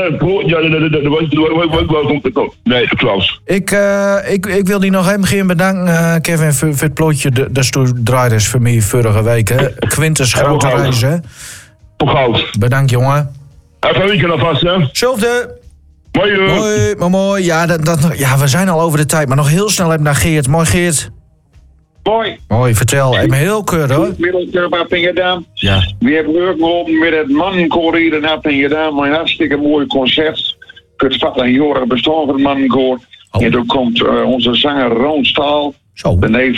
ja, nee, klopt.
Ik, uh, ik, ik wil die nog even beginnen bedanken, uh, Kevin, voor, voor het plotje. Dat is toen draaide is voor mij vorige week, hè. Quintus grote reis, hè.
Voor goud.
Bedankt, jongen.
Even een weekend alvast, hè.
Zelfde.
Mooi, hoor.
Mooi, maar mooi. Ja, dat, dat, ja, we zijn al over de tijd, maar nog heel snel even naar Geert. Mooi, Geert.
Mooi.
Mooi, vertel. Even heel keurig, hoor.
Middelkerp heb ik gedaan.
Ja.
We hebben leuk geholpen met het mannenkoor hier en heb ik gedaan. Maar een hartstikke mooi concert. Het vat een jaren bestaan van het mannenkoor.
Oh.
En toen komt uh, onze zanger Roon Staal.
Zo.
De neef